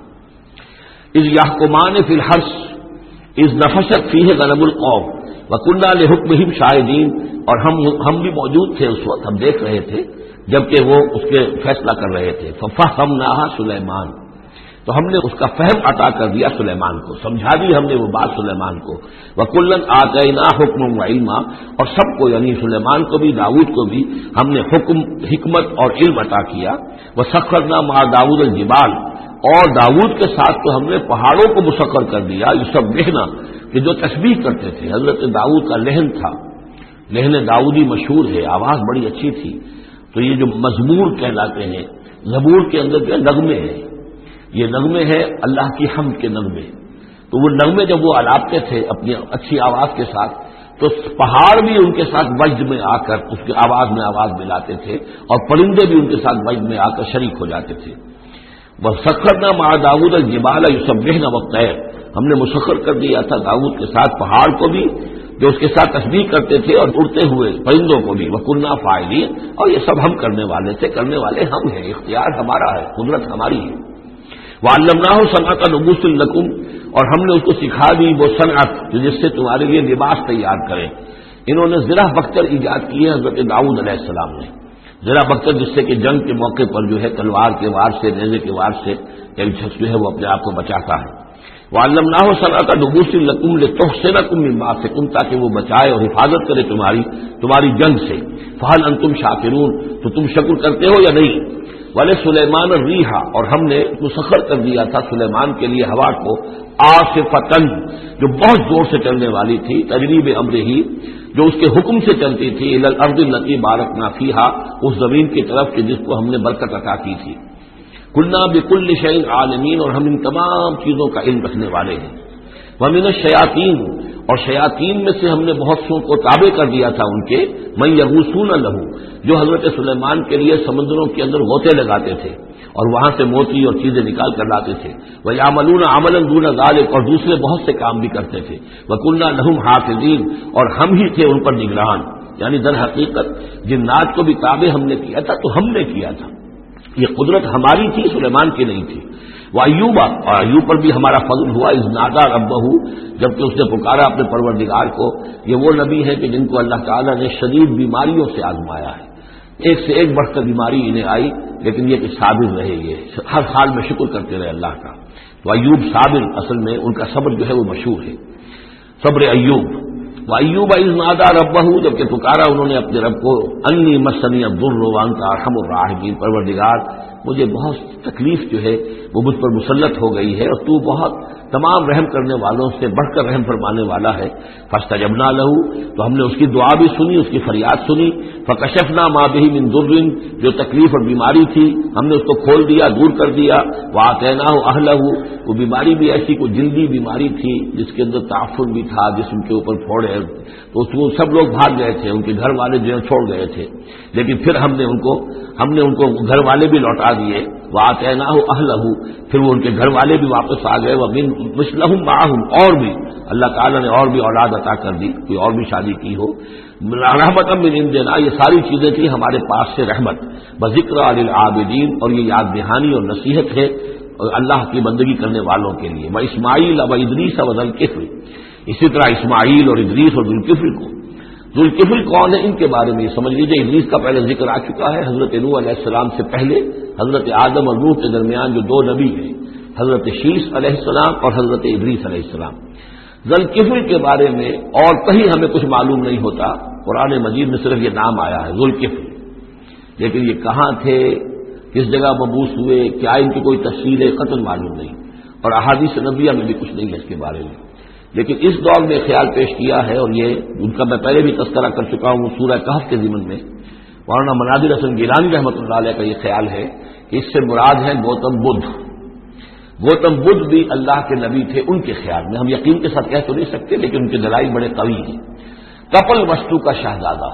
اذ یحکمان فی الحرث اذ نفشت فیہ غنم القوم وکنہ لحکمہم شاہدین، اور ہم بھی موجود تھے اس وقت، ہم دیکھ رہے تھے جبکہ وہ اس کے فیصلہ کر رہے تھے۔ ففہمناہا سلیمان، تو ہم نے اس کا فہم عطا کر دیا سلیمان کو، سمجھا دی ہم نے وہ بات سلیمان کو۔ وَكُلًّا آتَيْنَا حُكْمًا وَعِلْمًا، اور سب کو یعنی سلیمان کو بھی داؤد کو بھی ہم نے حکم، حکمت اور علم عطا کیا۔ وَسَخَّرْنَا مَعَ دَاوُودَ الْجِبَالَ، اور داؤد کے ساتھ تو ہم نے پہاڑوں کو مسخر کر دیا، یسبحنا، کہ جو تسبیح کرتے تھے۔ حضرت داؤد کا لہن تھا، لہن داؤدی مشہور ہے، آواز بڑی اچھی تھی، تو یہ جو مزمور کہلاتے ہیں، زبور کے اندر جو نغمے ہیں، یہ نغمے ہیں اللہ کی حمد کے نغمے، تو وہ نغمے جب وہ الاپتے تھے اپنی اچھی آواز کے ساتھ تو پہاڑ بھی ان کے ساتھ وجد میں آ کر اس کی آواز میں آواز ملاتے تھے، اور پرندے بھی ان کے ساتھ وجد میں آ کر شریک ہو جاتے تھے۔ وسخرنا مع داؤد الجبال یسبحن والطیر، ہم نے مسخر کر دیا تھا داؤد کے ساتھ پہاڑ کو بھی جو اس کے ساتھ تسبیح کرتے تھے، اور اڑتے ہوئے پرندوں کو بھی، وکنا فاعلین، اور یہ سب ہم کرنے والے تھے، کرنے والے ہم ہیں، اختیار ہمارا ہے، قدرت ہماری ہے۔ وعلمناہ صنعۃ لبوس لکم، اور ہم نے اس کو سکھا دی وہ صنعت جس سے تمہارے لیے لباس تیار کریں۔ انہوں نے زرہ بختر ایجاد کی ہے حضرت داؤد علیہ السلام نے، زرہ بختر جس سے کہ جنگ کے موقع پر جو ہے تلوار کے وار سے، نیزے کے وار سے ایک شخص جو ہے وہ اپنے آپ کو بچاتا ہے۔ وعلمناہ صنعۃ لبوس لکم لتحصنکم من باسکم، تاکہ وہ بچائے اور حفاظت کرے تمہاری جنگ سے۔ فہل انتم شاکرون، تو تم شکر کرتے ہو یا نہیں؟ وَلِسُلَيْمَانَ الرِّيحَ، اور ہم نے مسخر کر دیا تھا سلیمان کے لیے ہوا کو، عاصفۃً، جو بہت زور سے چلنے والی تھی، تجری بِأَمْرِهِ، جو اس کے حکم سے چلتی تھی، إِلَى الْأَرْضِ الَّتِي بَارَكْنَا فِيهَا، اس زمین کی طرف کہ جس کو ہم نے برکت عطا کی تھی۔ كُنَّا بِكُلِّ شَيْءٍ عَالِمِينَ، اور ہم ان تمام چیزوں کا علم رکھنے والے ہیں۔ وَمِنَ الشَّيَاطِينِ، اور شیاطین میں سے ہم نے بہت سو کو تابع کر دیا تھا ان کے، مَن يَغُوصُونَ لَهُ، جو حضرت سلیمان کے لیے سمندروں کے اندر غوطے لگاتے تھے اور وہاں سے موتی اور چیزیں نکال کر لاتے تھے۔ وَيَعْمَلُونَ عَمَلًا دُونَ ذَلِكَ، اور دوسرے بہت سے کام بھی کرتے تھے۔ وَكُنَّا لَهُمْ حَافِظِينَ، اور ہم ہی تھے ان پر نگران، یعنی در حقیقت جنات کو بھی تابع ہم نے کیا تھا، تو ہم نے کیا تھا، یہ قدرت ہماری تھی، سلیمان کی نہیں تھی۔ وَأَيُّوبَ، اور ایوب پر بھی ہمارا فضل ہوا، اذ نادى ربہ، جبکہ اس نے پکارا اپنے پروردگار کو۔ یہ وہ نبی ہے کہ جن کو اللہ تعالیٰ نے شدید بیماریوں سے آزمایا ہے، ایک سے ایک بڑھ کر بیماری انہیں آئی، لیکن یہ کہ صابر رہے، یہ ہر حال میں شکر کرتے رہے اللہ کا۔ تو ایوب صابر، اصل میں ان کا صبر جو ہے وہ مشہور ہے، صبر ایوب۔ وَأَيُّوبَ إِذْ نَادَىٰ رَبَّهُ، جبکہ پکارا انہوں نے اپنے رب کو، أَنِّي مَسَّنِيَ الضُّرُّ وَأَنتَ أَرْحَمُ الرَّاحِمِينَ، پروردگار مجھے بہت تکلیف جو ہے وہ مجھ پر مسلط ہو گئی ہے، اور تو بہت تمام رحم کرنے والوں سے بڑھ کر رحم فرمانے والا ہے۔ فاستجبنا له، تو ہم نے اس کی دعا بھی سنی، اس کی فریاد سنی۔ فکشفنا ما به من ضر، جو تکلیف اور بیماری تھی ہم نے اس کو کھول دیا، دور کر دیا۔ وآتیناہ اہلہ، وہ بیماری بھی ایسی کوئی جلدی بیماری تھی جس کے اندر تعفن بھی تھا، جسم کے اوپر پھوڑے، تو سب لوگ بھاگ گئے تھے، ان کے گھر والے جو چھوڑ گئے تھے، لیکن پھر ہم نے ان کو گھر والے بھی لوٹا دیے۔ وآتیناہ اہلہ، پھر وہ ان کے گھر والے بھی واپس آ گئے۔ ومن مثلہم معہم، اور بھی اللہ تعالیٰ نے اور بھی اولاد عطا کر دی، کوئی اور بھی شادی کی ہو۔ رحمت من عندنا، یہ ساری چیزیں تھیں ہمارے پاس سے رحمت۔ بذکر للعابدین، اور یہ یاد دہانی اور نصیحت ہے اللہ کی بندگی کرنے والوں کے لیے۔ واسماعیل وادریس وذوالکفل، اسی طرح اسماعیل اور ادریس اور ذوالکفل کو۔ ذوالکفل کون ہے ان کے بارے میں یہ سمجھ لیجیے، ادریس کا پہلے ذکر آ چکا ہے، حضرت نوح علیہ السلام سے پہلے حضرت آدم اور نوح کے درمیان جو دو نبی ہیں، حضرت شیس علیہ السلام اور حضرت ادریس علیہ السلام۔ ذوالکفل کے بارے میں اور کہیں ہمیں کچھ معلوم نہیں ہوتا، قرآن مجید میں صرف یہ نام آیا ہے ذوالکفل، لیکن یہ کہاں تھے، کس جگہ مبعوث ہوئے، کیا ان کی کوئی تفصیل قطعاً معلوم نہیں، اور احادیث نبویہ میں بھی کچھ نہیں ہے اس کے بارے میں۔ لیکن اس دور میں خیال پیش کیا ہے، اور یہ ان کا میں پہلے بھی تذکرہ کر چکا ہوں سورہ کہف کے ضمن میں، مولانا مناظر حسن گیلانی رحمۃ اللہ علیہ کا یہ خیال ہے کہ اس سے مراد ہے گوتم بدھ۔ گوتم بدھ بھی اللہ کے نبی تھے ان کے خیال میں، ہم یقین کے ساتھ کہہ تو نہیں سکتے، لیکن ان کے دلائل بڑے قوی ہیں۔ کپل وستو کا شہزادہ،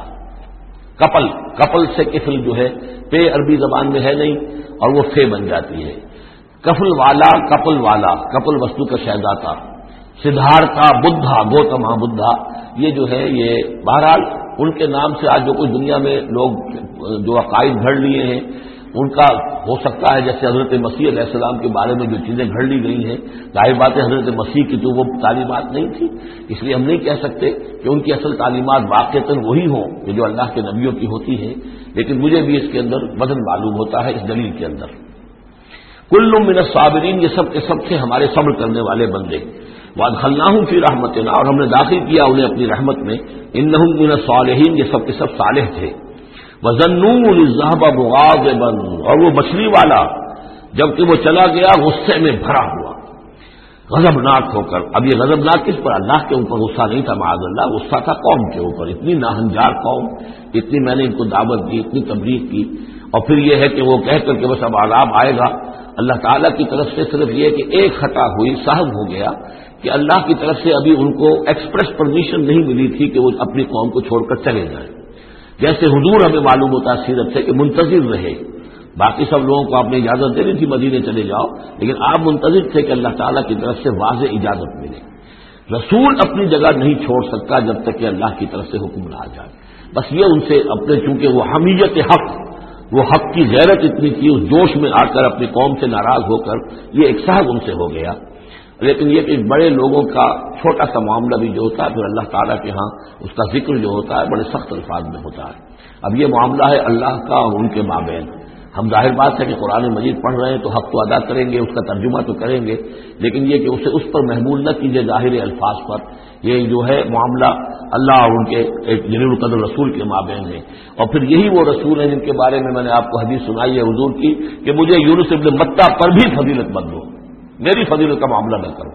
کپل سے کفل جو ہے پے عربی زبان میں ہے نہیں، اور وہ فے بن جاتی ہے۔ کفل والا، کپل وستو کا شہزادہ، سدھارتھا بدھا، گوتما بدھا، یہ جو ہے یہ بہرحال ان کے نام سے آج جو کچھ دنیا میں لوگ جو عقائد گھڑ لیے ہیں، ان کا ہو سکتا ہے جیسے حضرت مسیح علیہ السلام کے بارے میں جو چیزیں گھڑ لی گئی ہیں، ظاہر بات ہے حضرت مسیح کی تو وہ تعلیمات نہیں تھی، اس لیے ہم نہیں کہہ سکتے کہ ان کی اصل تعلیمات واقعتاً وہی ہوں کہ جو اللہ کے نبیوں کی ہوتی ہیں، لیکن مجھے بھی اس کے اندر وزن معلوم ہوتا ہے اس دلیل کے اندر۔ کل من الصابرین، یہ سب کے سب تھے ہمارے صبر کرنے والے بندے۔ وادخلناہم فی رحمتنا، اور ہم نے داخل کیا انہیں اپنی رحمت میں۔ انہم من الصالحین، یہ سب کے سب صالح تھے۔ وظنون اذ ذهب مغاضبا، اور وہ مچھلی والا جبکہ وہ چلا گیا غصے میں بھرا ہوا، غضبناک ہو کر۔ اب یہ غضبناک کس پر؟ اللہ کے اوپر غصہ نہیں تھا معاذ اللہ، غصہ تھا قوم کے اوپر، اتنی ناہنجار قوم، اتنی میں نے ان کو دعوت دی، اتنی تبلیغ کی، اور پھر یہ ہے کہ وہ کہہ کر کے بس اب عذاب آئے گا۔ اللہ تعالیٰ کی طرف سے صرف یہ کہ ایک خطا ہوئی، صاحب ہو گیا کہ اللہ کی طرف سے ابھی ان کو ایکسپریس پرمیشن نہیں ملی تھی کہ وہ اپنی قوم کو چھوڑ کر چلے جائیں۔ جیسے حضور ہمیں معلوم ہوتا ہے سیرت سے کہ منتظر رہے، باقی سب لوگوں کو آپ نے اجازت دے دی تھی مدینے چلے جاؤ، لیکن آپ منتظر تھے کہ اللہ تعالیٰ کی طرف سے واضح اجازت ملے۔ رسول اپنی جگہ نہیں چھوڑ سکتا جب تک کہ اللہ کی طرف سے حکم نہ آ جائے۔ بس یہ ان سے اپنے، چونکہ وہ حمیت حق، وہ حق کی غیرت اتنی تھی، اس جوش میں آ کر اپنی قوم سے ناراض ہو کر یہ ایک صاحب ان سے ہو گیا۔ لیکن یہ کہ بڑے لوگوں کا چھوٹا سا معاملہ بھی جو ہوتا ہے پھر اللہ تعالیٰ کے ہاں اس کا ذکر جو ہوتا ہے بڑے سخت الفاظ میں ہوتا ہے۔ اب یہ معاملہ ہے اللہ کا اور ان کے مابین۔ ہم ظاہر بات ہے کہ قرآن مجید پڑھ رہے ہیں تو حق تو ادا کریں گے، اس کا ترجمہ تو کریں گے، لیکن یہ کہ اسے اس پر محمول نہ کیجیے ظاہر الفاظ پر۔ یہ جو ہے معاملہ اللہ اور ان کے ایک جلیل القدر رسول کے مابین ہے، اور پھر یہی وہ رسول ہیں جن کے بارے میں میں نے آپ کو حدیث سنائی ہے حضور کی کہ مجھے یونس ابن متیٰ پر بھی فضیلت مت دو، میری فضیلت کا معاملہ نہ کرو۔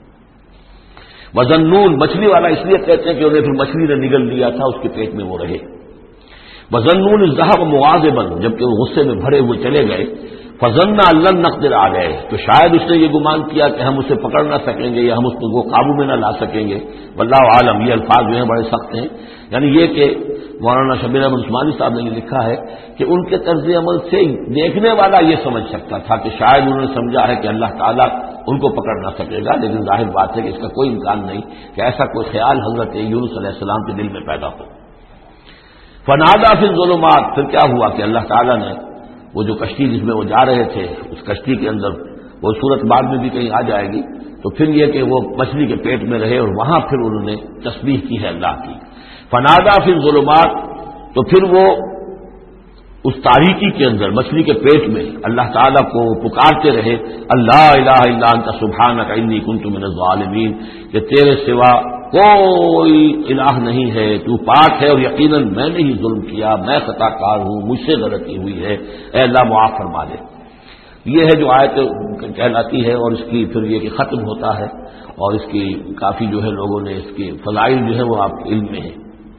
وذنون، مچھلی والا اس لیے کہتے ہیں کہ انہیں پھر مچھلی نے نگل لیا تھا، اس کے پیٹ میں وہ رہے۔ وذنون الذهب مغاضبا، جبکہ وہ غصے میں بھرے ہوئے چلے گئے، فظن ان لن نقدر علیہ، تو شاید اس نے یہ گمان کیا کہ ہم اسے پکڑ نہ سکیں گے یا ہم اس کو قابو میں نہ لا سکیں گے۔ واللہ عالم، یہ الفاظ جو ہیں بڑے سخت ہیں، یعنی یہ کہ مولانا شبیر احمد عثمانی صاحب نے یہ لکھا ہے کہ ان کے طرز عمل سے دیکھنے والا یہ سمجھ سکتا تھا کہ شاید انہوں نے سمجھا ہے کہ اللہ تعالیٰ ان کو پکڑ نہ سکے گا، لیکن ظاہر بات ہے کہ اس کا کوئی امکان نہیں کہ ایسا کوئی خیال حضرت یونس علیہ السلام کے دل میں پیدا ہو۔ فنادى في الظلمات، پھر کیا ہوا کہ اللہ تعالیٰ نے وہ جو کشتی جس میں وہ جا رہے تھے اس کشتی کے اندر، وہ صورت بعد میں بھی کہیں آ جائے گی، تو پھر یہ کہ وہ مچھلی کے پیٹ میں رہے اور وہاں پھر انہوں نے تسبیح کی ہے اللہ کی۔ فنادى في الظلمات، تو پھر وہ اس تاریکی کے اندر مچھلی کے پیٹ میں اللہ تعالیٰ کو پکارتے رہے، اللہ الہ الا انت سبحانک انی کنت من الظالمین، کہ تیرے سوا کوئی الہ نہیں ہے، تو پاک ہے اور یقیناً میں نے ہی ظلم کیا، میں خطا کار ہوں، مجھ سے غلطی ہوئی ہے، اے اللہ معاف فرما دے۔ یہ ہے جو آیت کہلاتی ہے، اور اس کی پھر یہ کہ ختم ہوتا ہے، اور اس کی کافی جو ہے لوگوں نے اس کی فضائل جو ہے وہ آپ کے علم میں ہے۔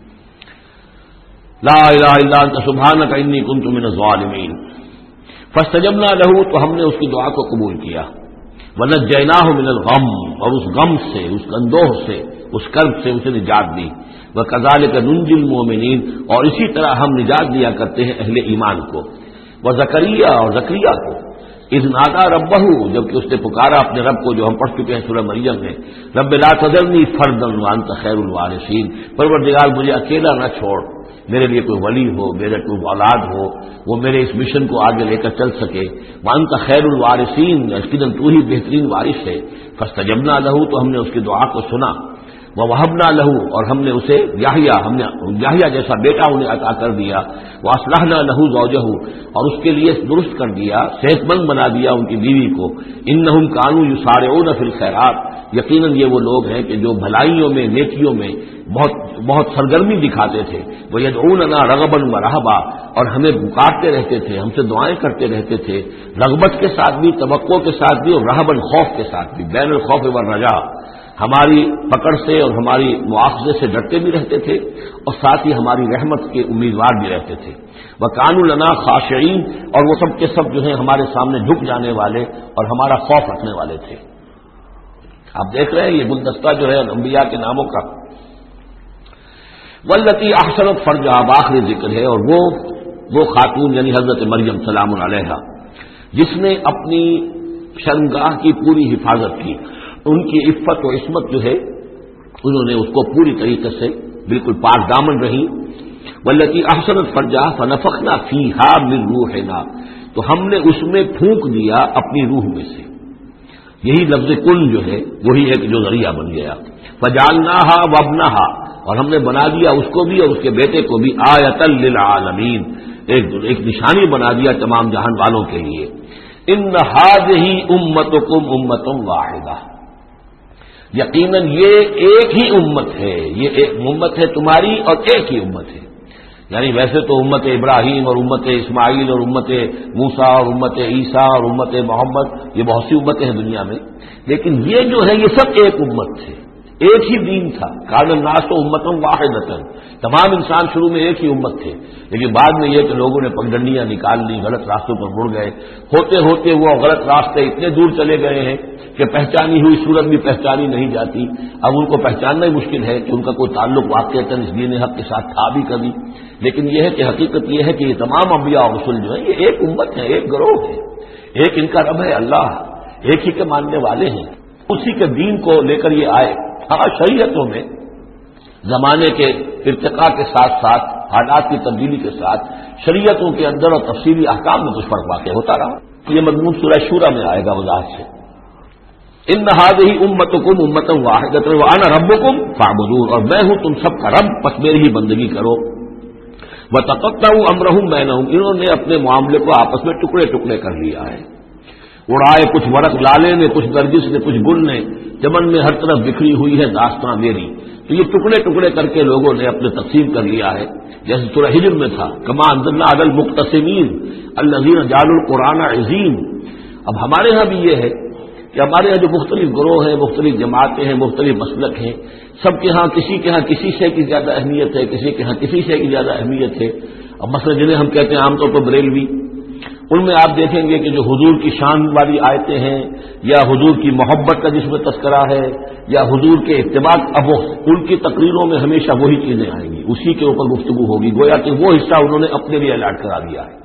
لا الہ الا انت سبحانک انی کنت من الظالمین فاستجبنا لہ، تو ہم نے اس کی دعا کو قبول کیا، ونجیناہ من الغم، اور اس غم سے، اس اندوہ سے، اس کرب سے اسے نجات دی، وکذالک ننجی المؤمنین، اور اسی طرح ہم نجات دیا کرتے ہیں اہل ایمان کو، وزکریا، اور زکریا کو، اذ نادى ربہ، جبکہ اس نے پکارا اپنے رب کو، جو ہم پڑھ چکے ہیں سورہ مریم میں، رب لا تذرنی فردا وانت خیر الوارثین، پروردگار مجھے اکیلا نہ چھوڑ، میرے لیے کوئی ولی ہو، میرے کوئی اولاد ہو، وہ میرے اس مشن کو آگے لے کر چل سکے، وانت خیر الوارثین، یقیناً تو ہی بہترین وارث ہے۔ فاستجبنا لہ، تو ہم نے اس کی دعا کو سنا، ووہبنا لہ، اور ہم نے اسے یحییٰ جیسا بیٹا انہیں عطا کر دیا، واصلحنا لہ زوجہ، اور اس کے لیے درست کر دیا، صحت مند بنا دیا ان کی بیوی کو، انہم کانوا یسارعون فی الخیرات، یقیناً یہ وہ لوگ ہیں کہ جو بھلائیوں میں، نیکیوں میں بہت سرگرمی دکھاتے تھے، وَيَدْعُونَنَا رَغَبًا وَرَهْبًا، اور ہمیں پکارتے رہتے تھے، ہم سے دعائیں کرتے رہتے تھے، رغبت کے ساتھ بھی، توقع کے ساتھ بھی، اور رہباً، خوف کے ساتھ بھی، بین الخوف والرجاء، ہماری پکڑ سے اور ہماری مواخذے سے ڈرتے بھی رہتے تھے، اور ساتھ ہی ہماری رحمت کے امیدوار بھی رہتے تھے، وَكَانُوا لَنَا خَاشِعِينَ، اور وہ سب کے سب جو ہیں ہمارے سامنے جھک جانے والے اور ہمارا خوف رکھنے والے تھے۔ آپ دیکھ رہے ہیں یہ گلدستہ جو ہے انبیاء کے ناموں کا، واللتی احسنت فرجہا، آخری ذکر ہے، اور وہ خاتون یعنی حضرت مریم سلام علیہا، جس نے اپنی شرمگاہ کی پوری حفاظت کی، ان کی عفت و عصمت جو ہے انہوں نے اس کو پوری طریقے سے بالکل پاک دامن رہی، واللتی احسنت فرجہا فنفخنا فیہا من روحنا، تو ہم نے اس میں پھونک دیا اپنی روح میں سے، یہی لفظ کن جو ہے وہی ایک جو ذریعہ بن گیا، فجعلناہا وابنہا، اور ہم نے بنا دیا اس کو بھی اور اس کے بیٹے کو بھی آیۃ للعالمین، ایک نشانی بنا دیا تمام جہان والوں کے لیے، ان ھذہ امتکم امۃ واحدہ، یقیناً یہ ایک ہی امت ہے، یہ ایک امت ہے تمہاری اور ایک ہی امت ہے، یعنی ویسے تو امت ابراہیم اور امت اسماعیل اور امت موسیٰ اور امت عیسیٰ اور امت محمد، یہ بہت سی امتیں ہیں دنیا میں، لیکن یہ جو ہے یہ سب ایک امت ہے، ایک ہی دین تھا، کان الناس امۃ واحدۃ، تمام انسان شروع میں ایک ہی امت تھے، لیکن بعد میں یہ کہ لوگوں نے پگڈنڈیاں نکال لی، غلط راستوں پر مڑ گئے، ہوتے ہوتے وہ غلط راستے اتنے دور چلے گئے ہیں کہ پہچانی ہوئی صورت بھی پہچانی نہیں جاتی، اب ان کو پہچاننا ہی مشکل ہے کہ ان کا کوئی تعلق واقعتاً اس دین حق کے ساتھ تھا بھی کبھی۔ لیکن یہ ہے کہ حقیقت یہ ہے کہ یہ تمام انبیاء اور رسول جو ہیں یہ ایک امت ہے، ایک گروہ ہے، ایک ان کا رب ہے اللہ، ایک ہی کے ماننے والے ہیں، اسی کے دین کو لے کر یہ آئے۔ ہاں شریعتوں میں زمانے کے ارتقاء کے ساتھ ساتھ، حالات کی تبدیلی کے ساتھ شریعتوں کے اندر اور تفصیلی احکام میں کچھ فرق واقع ہوتا رہا۔ یہ مضمون سورہ شورى میں آئے گا وضاحت سے، ان هذه امتکم امۃ واحدۃ وانا ربکم فاعبدون، اور میں ہوں تم سب کا رب، بس میری ہی بندگی کرو۔ وتقطعوا امرهم بینہم، انہوں نے اپنے معاملے کو آپس میں ٹکڑے ٹکڑے کر لیا ہے، اڑائے کچھ ورق لالے نے، کچھ نرگس نے، کچھ گل نے، چمن میں ہر طرف بکھری ہوئی ہے داستاں میری، تو یہ ٹکڑے ٹکڑے کر کے لوگوں نے اپنے تقسیم کر لیا ہے، جیسے سورہ ہجر میں تھا، کما انزلنا علی المقتسمین الذین جعلوا القرآن عظیم۔ اب ہمارے ہاں بھی یہ ہے کہ ہمارے ہاں جو مختلف گروہ ہیں، مختلف جماعتیں ہیں، مختلف مسلک ہیں، سب کے ہاں کسی شے کی زیادہ اہمیت ہے، کسی کے ہاں کسی شے کی زیادہ اہمیت ہے۔ اب مثلا جنہیں ہم کہتے ہیں عام طور پر بریلوی، ان میں آپ دیکھیں گے کہ جو حضور کی شان والی آیتیں ہیں، یا حضور کی محبت کا جس میں تذکرہ ہے، یا حضور کے اتباع، اب ان کی تقریروں میں ہمیشہ وہی چیزیں آئیں گی، اسی کے اوپر گفتگو ہوگی، گویا کہ وہ حصہ انہوں نے اپنے لیے الاٹ کرا دیا ہے۔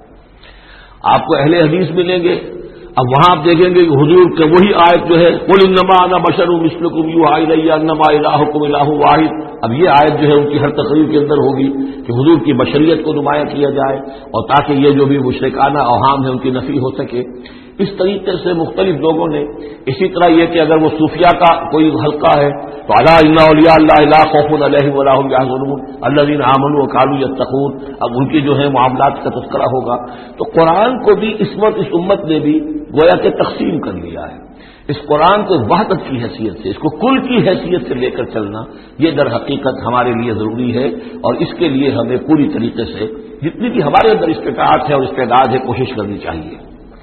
آپ کو اہل حدیث ملیں گے، اب وہاں آپ دیکھیں گے کہ حضور کے وہی آیت جو ہے قل انما انا بشر مثلکم یوحی الی انما الہکم الہ واحد، اب یہ آیت جو ہے ان کی ہر تقریر کے اندر ہوگی کہ حضور کی بشریت کو نمایاں کیا جائے، اور تاکہ یہ جو بھی مشرکانہ اوہام ہے ان کی نفی ہو سکے۔ اس طریقے سے مختلف لوگوں نے، اسی طرح یہ کہ اگر وہ صوفیاء کا کوئی حلقہ ہے تو الا ان اولیاء اللہ لا خوف علیہم ولا هم يحزنون الذین آمنوا وكانوا يتقون، اب ان کی جو ہے معاملات کا تذکرہ ہوگا۔ تو قرآن کو بھی اس امت نے بھی گویا کہ تقسیم کر لیا ہے۔ اس قرآن کو وحدت کی حیثیت سے، اس کو کل کی حیثیت سے لے کر چلنا، یہ در حقیقت ہمارے لیے ضروری ہے، اور اس کے لیے ہمیں پوری طریقے سے جتنی بھی ہمارے اندر استطاعت ہے اور استعداد ہے کوشش کرنی چاہیے۔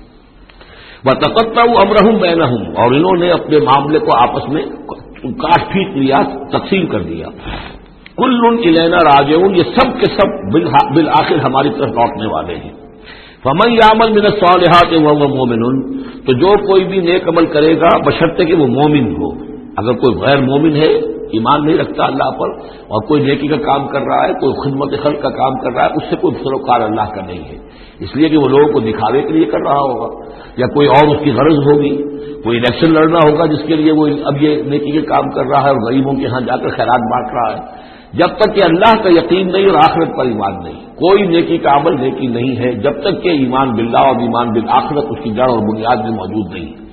وَتَقَطَّعُوا أَمْرَهُمْ بَيْنَهُمْ، اور انہوں نے اپنے معاملے کو آپس میں کاٹ پھینک لیا، تقسیم کر دیا۔ كُلٌّ إِلَيْنَا رَاجِعُونَ، یہ سب کے سب بالآخر ہماری طرف لوٹنے والے ہیں۔ فَمَن يَعْمَلْ مِنَ الصَّالِحَاتِ وَهُوَ مُؤْمِنٌ، تو جو کوئی بھی نیک عمل کرے گا بشرطے کہ وہ مومن ہو۔ اگر کوئی غیر مومن ہے، ایمان نہیں رکھتا اللہ پر، اور کوئی نیکی کا کام کر رہا ہے، کوئی خدمت خلق کا کام کر رہا ہے، اس سے کوئی سروکار اللہ کا نہیں ہے، اس لیے کہ وہ لوگوں کو دکھاوے کے لیے کر رہا ہوگا، یا کوئی اور اس کی غرض ہوگی، کوئی الیکشن لڑنا ہوگا جس کے لیے وہ اب یہ نیکی کے کام کر رہا ہے اور غریبوں کے ہاں جا کر خیرات بانٹ رہا ہے۔ جب تک کہ اللہ کا یقین نہیں اور آخرت پر ایمان نہیں، کوئی نیکی کا عمل نیکی نہیں ہے جب تک کہ ایمان باللہ اور ایمان بالآخرت اس کی جڑ اور بنیاد میں موجود نہیں ہے۔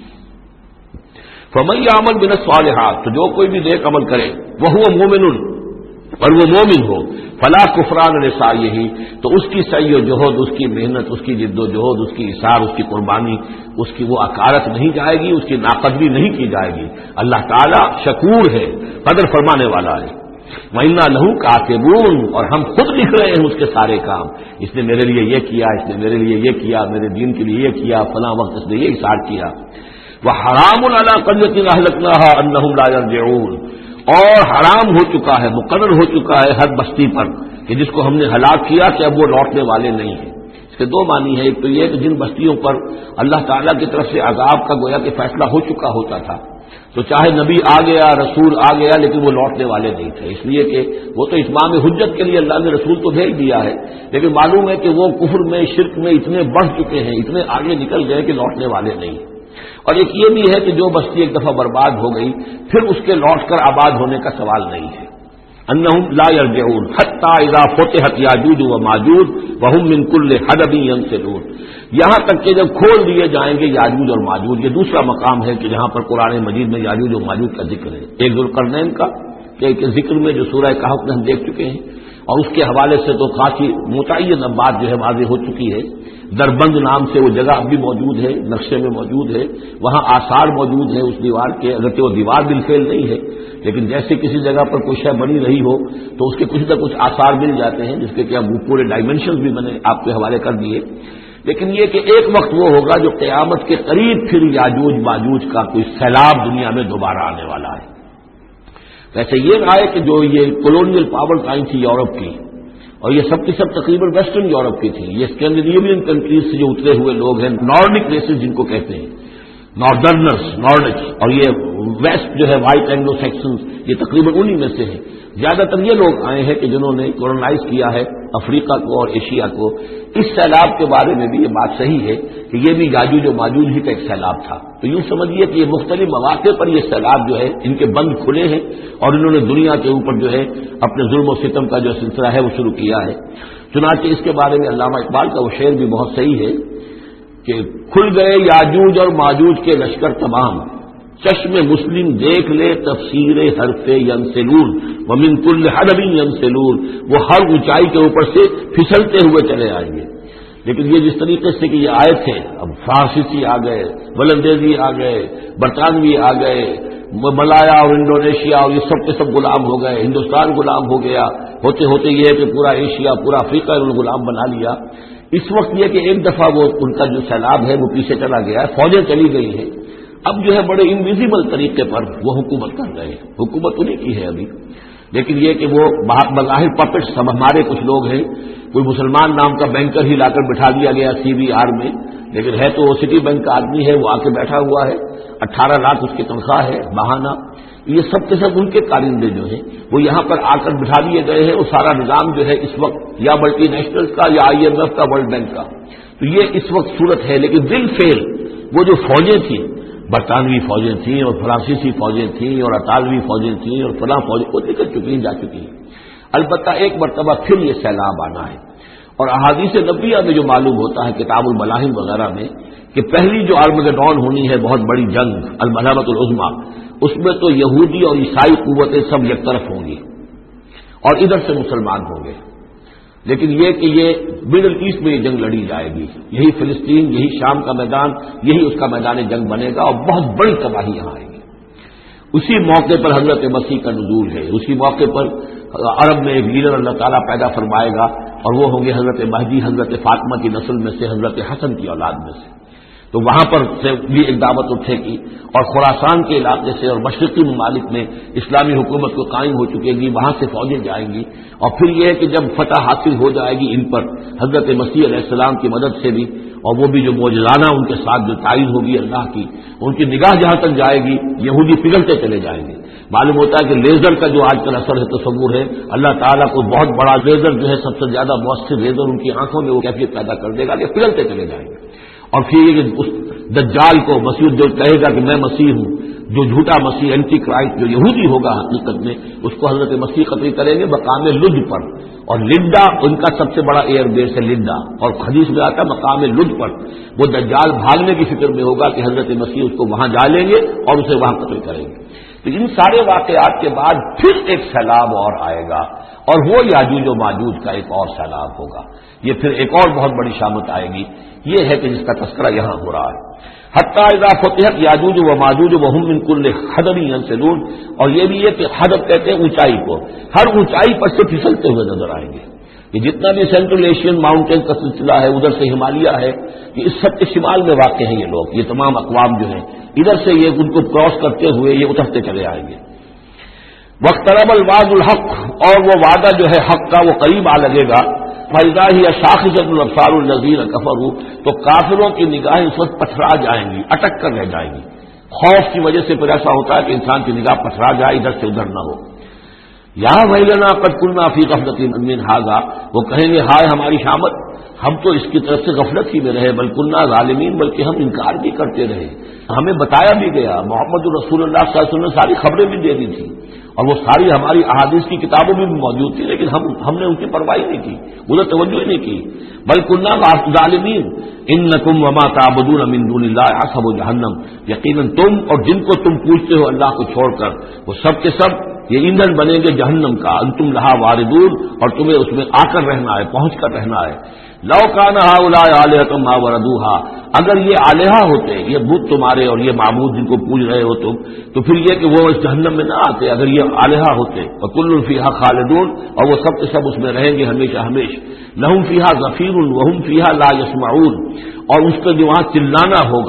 فَمَن يَعْمَلْ مِنَ الصَّالِحَاتِ، تو جو کوئی بھی نیک عمل کرے وَهُوَ مُؤْمِنٌ، اور وہ مومن ہو، فَلَا كُفْرَانَ لِسَعْيِهِ، تو اس کی سعی و جہد، اس کی محنت، اس کی جد و جہد، اس کی اثار، اس کی قربانی، اس کی وہ اکارت نہیں جائے گی، اس کی ناقدری نہیں کی جائے گی۔ اللہ تعالیٰ شکور ہے، قدر فرمانے والا ہے۔ وَإِنَّا لَهُ كَاتِبُونَ، اور ہم خود لکھ رہے ہیں اس کے سارے کام، اس نے میرے لیے یہ کیا، اس نے میرے لیے یہ کیا، میرے دین کے لیے یہ کیا، فلاں وقت اس نے یہ اثار کیا۔ وَحَرَامٌ عَلَىٰ قَرْيَةٍ أَهْلَكْنَاهَا أَنَّهُمْ لَا يَرْجِعُونَ، اور حرام ہو چکا ہے، مقرر ہو چکا ہے ہر بستی پر کہ جس کو ہم نے ہلاک کیا کہ اب وہ لوٹنے والے نہیں ہیں۔ اس کے دو معنی ہیں، ایک تو یہ کہ جن بستیوں پر اللہ تعالیٰ کی طرف سے عذاب کا گویا کہ فیصلہ ہو چکا ہوتا تھا، تو چاہے نبی آ گیا، رسول آ گیا، لیکن وہ لوٹنے والے نہیں تھے، اس لیے کہ وہ تو اتمام حجت کے لیے اللہ نے رسول تو بھیج دیا ہے، لیکن معلوم ہے کہ وہ کفر میں، شرک میں اتنے بڑھ چکے ہیں، اتنے آگے نکل گئے کہ لوٹنے والے نہیں۔ اور ایک یہ بھی ہے کہ جو بستی ایک دفعہ برباد ہو گئی پھر اس کے لوٹ کر آباد ہونے کا سوال نہیں ہے۔ انہم لا یرجعون حتی اذا فتحت یاجوج و ماجوج وہم من کل حدب ینسلون، یہاں تک کہ جب کھول دیے جائیں گے یاجوج اور ماجوج۔ یہ دوسرا مقام ہے کہ جہاں پر قرآن مجید میں یاجوج و ماجوج کا ذکر ہے، ایک ذوالقرنین کا کہ ذکر میں جو سورہ کہف میں ہم دیکھ چکے ہیں، اور اس کے حوالے سے تو خاصی متعین بات جو ہے واضح ہو چکی ہے۔ دربند نام سے وہ جگہ اب بھی موجود ہے، نقشے میں موجود ہے، وہاں آثار موجود ہیں اس دیوار کے، اگرچہ وہ دیوار بالفعل نہیں ہے، لیکن جیسے کسی جگہ پر کوئی شے بنی رہی ہو تو اس کے کچھ نہ کچھ آثار مل جاتے ہیں، جس کے کہ اب وہ پورے ڈائمنشنز بھی میں نے آپ کے حوالے کر دیے۔ لیکن یہ کہ ایک وقت وہ ہوگا جو قیامت کے قریب پھر یاجوج ماجوج کا کوئی سیلاب دنیا میں دوبارہ آنے والا ہے۔ ویسے یہ رائے کہ جو یہ کولونیل پاور آئی تھی یورپ کی، اور یہ سب کی سب تقریباً ویسٹرن یورپ کی تھی، یہ اسکینڈینیوین کنٹریز سے جو اترے ہوئے لوگ ہیں، نارڈک ریسز جن کو کہتے ہیں، ناردرنرز، نارڈک، اور یہ ویسٹ جو ہے وائٹ اینگلو سیکسنز، یہ تقریباً انہی میں سے ہیں۔ زیادہ تر یہ لوگ آئے ہیں کہ جنہوں نے کولونائز کیا ہے افریقہ کو اور ایشیا کو۔ اس سیلاب کے بارے میں بھی یہ بات صحیح ہے کہ یہ بھی یاجوج و ماجوج ہی کا ایک سیلاب تھا۔ تو یوں سمجھیے کہ یہ مختلف مواقع پر یہ سیلاب جو ہے ان کے بند کھلے ہیں، اور انہوں نے دنیا کے اوپر جو ہے اپنے ظلم و ستم کا جو سلسلہ ہے وہ شروع کیا ہے۔ چنانچہ اس کے بارے میں علامہ اقبال کا وہ شعر بھی بہت صحیح ہے کہ کھل گئے یاجوج اور ماجوج کے لشکر تمام، چشم مسلم دیکھ لے تفسیر حرف ینسلون ومن کل حدب ینسلون، وہ ہر اونچائی کے اوپر سے پھسلتے ہوئے چلے آئیں گے۔ لیکن یہ جس طریقے سے کہ یہ آئے تھے، اب فرانسیسی آ گئے، ولندیزی آ گئے، برطانوی آ گئے، ملایا اور انڈونیشیا اور یہ سب کے سب غلام ہو گئے، ہندوستان غلام ہو گیا، ہوتے ہوتے یہ ہے کہ پورا ایشیا پورا افریقہ انہوں نے غلام بنا لیا۔ اس وقت یہ کہ ایک دفعہ وہ ان کا جو سیلاب ہے وہ پیچھے چلا گیا ہے، فوجیں چلی گئی ہیں، اب جو ہے بڑے انویزیبل طریقے پر وہ حکومت کر رہے ہیں، حکومت انہیں کی ہے ابھی، لیکن یہ کہ وہ بظاہر پپٹس سب ہمارے کچھ لوگ ہیں، کوئی مسلمان نام کا بینکر ہی لا کر بٹھا دیا گیا CBR میں، لیکن ہے تو وہ سٹی بینک کا آدمی ہے، وہ آ کے بیٹھا ہوا ہے، 18 لاکھ اس کی تنخواہ ہے بہانہ۔ یہ سب کے سب ان کے کارندے جو ہیں وہ یہاں پر آ کر بٹھا دیے گئے ہیں، اور سارا نظام جو ہے اس وقت یا ملٹی نیشنلز کا یا IMF کا، ورلڈ بینک کا، تو یہ اس وقت صورت ہے۔ لیکن بالفعل وہ جو فوجیں تھیں، برطانوی فوجیں تھیں اور فرانسیسی فوجیں تھیں اور اطالوی فوجیں تھیں اور فلاں فوجیں، وہ نکل چکی ہیں، جا چکی ہیں۔ البتہ ایک مرتبہ پھر یہ سیلاب آنا ہے، اور احادیث نبویہ میں جو معلوم ہوتا ہے کتاب الملاحم وغیرہ میں کہ پہلی جو ارمگیڈون ہونی ہے، بہت بڑی جنگ الملحمۃ العظمیٰ، اس میں تو یہودی اور عیسائی قوتیں سب یک طرف ہوں گی اور ادھر سے مسلمان ہوں گے، لیکن یہ کہ یہ مڈل ایسٹ میں یہ جنگ لڑی جائے گی، یہی فلسطین، یہی شام کا میدان، یہی اس کا میدان جنگ بنے گا، اور بہت بڑی تباہی یہاں آئے گی۔ اسی موقع پر حضرت مسیح کا نزول ہے، اسی موقع پر عرب میں ایک لیڈر اللہ تعالیٰ پیدا فرمائے گا، اور وہ ہوں گے حضرت مہدی، حضرت فاطمہ کی نسل میں سے، حضرت حسن کی اولاد میں سے۔ تو وہاں پر سے بھی ایک دعوت اٹھے گی، اور خراسان کے علاقے سے اور مشرقی ممالک میں اسلامی حکومت کو قائم ہو چکے گی، وہاں سے فوجیں جائیں گی، اور پھر یہ ہے کہ جب فتح حاصل ہو جائے گی ان پر حضرت مسیح علیہ السلام کی مدد سے بھی، اور وہ بھی جو معجزانہ ان کے ساتھ جو تائید ہوگی اللہ کی، ان کی نگاہ جہاں تک جائے گی یہودی پگھلتے چلے جائیں گے۔ معلوم ہوتا ہے کہ لیزر کا جو آج کل اثر ہے، تصور ہے، اللہ تعالیٰ کو بہت بڑا لیزر جو ہے سب سے زیادہ مؤثر لیزر ان کی آنکھوں میں وہ کیفیت پیدا کر دے گا کہ پگھلتے چلے جائیں گے، اور پھر یہ اس دجال کو مسیح جو کہے گا کہ میں مسیح ہوں، جو جھوٹا مسیح اینٹی کرائسٹ جو یہودی ہوگا حقیقت میں، اس کو حضرت مسیح قتل کریں گے مقام لد پر، اور لڈا ان کا سب سے بڑا ایئر بیس ہے لڈا، اور حدیث میں آتا مقام لد پر وہ دجال بھاگنے کی فکر میں ہوگا کہ حضرت مسیح اس کو وہاں جا لیں گے اور اسے وہاں قتل کریں گے۔ تو ان سارے واقعات کے بعد پھر ایک سیلاب اور آئے گا، اور وہ یاجوج و ماجوج کا ایک اور سیلاب ہوگا، یہ پھر ایک اور بہت بڑی شامت آئے گی، یہ ہے کہ جس کا تذکرہ یہاں ہو رہا ہے۔ حتی اذا فتحت یاجوج و ماجوج وهم من کل حدب ینسلون، اور یہ بھی ہے کہ حدب کہتے ہیں اونچائی کو، ہر اونچائی پر سے پھسلتے ہوئے نظر آئیں گے۔ یہ جتنا بھی سینٹرل ایشین ماؤنٹین کا سلسلہ ہے، ادھر سے ہمالیہ ہے، کہ اس سب کے شمال میں واقع ہیں یہ لوگ، یہ تمام اقوام جو ہیں ادھر سے یہ ان کو کراس کرتے ہوئے یہ اترتے چلے آئیں گے۔ واقترب الوعد الحق، اور وہ وعدہ جو ہے حق کا وہ قریب آ لگے گا۔ فَإِذَا هِيَ شَاخِصَةٌ أَبْصَارُ الَّذِينَ كَفَرُوا، تو کافروں کی نگاہیں اس وقت پتھرا جائیں گی، اٹک کر رہ جائیں گی، خوف کی وجہ سے پھر ایسا ہوتا ہے کہ انسان کی نگاہ پتھرا جائے، ادھر سے ادھر نہ ہو۔ یا ویلنا قد كنا فی غفلۃ من ھذا، وہ کہیں گے ہائے ہماری شامت، ہم تو اس کی طرف سے غفلت ہی میں رہے، بل كنا ظالمین، بلکہ ہم انکار بھی کرتے رہے، ہمیں بتایا بھی گیا، محمد رسول اللہ صلی اللہ علیہ وسلم نے ساری خبریں بھی دے دی تھی، اور وہ ساری ہماری احادیث کی کتابوں میں بھی موجود تھی، لیکن ہم نے ان کی پرواہ نہیں کی، ادھر توجہ ہی نہیں کی۔ بل كنا ظالمین انکم وما تعبدون من دون اللہ حسب جہنم، یقیناً تم اور جن کو تم پوچھتے ہو اللہ کو چھوڑ کر، وہ سب کے سب یہ ایندھن بنیں گے جہنم کا، انتم لہا واردون، اور تمہیں اس میں آ کر رہنا ہے، پہنچ کر رہنا ہے۔ لو کان ہؤلاء آلہۃ ما وردوها، اگر یہ الہہ ہوتے، یہ بت تمہارے اور یہ معبود جن کو پوج رہے ہو تم، تو پھر یہ کہ وہ اس جہنم میں نہ آتے اگر یہ الہہ ہوتے، وکل فیہا خالدون، اور وہ سب کے سب اس میں رہیں گے ہمیشہ ہمیشہ، لہم فیہا زفیر وہم فیہا لا یسمعون، اور اس کا جو وہاں چلانا ہوگا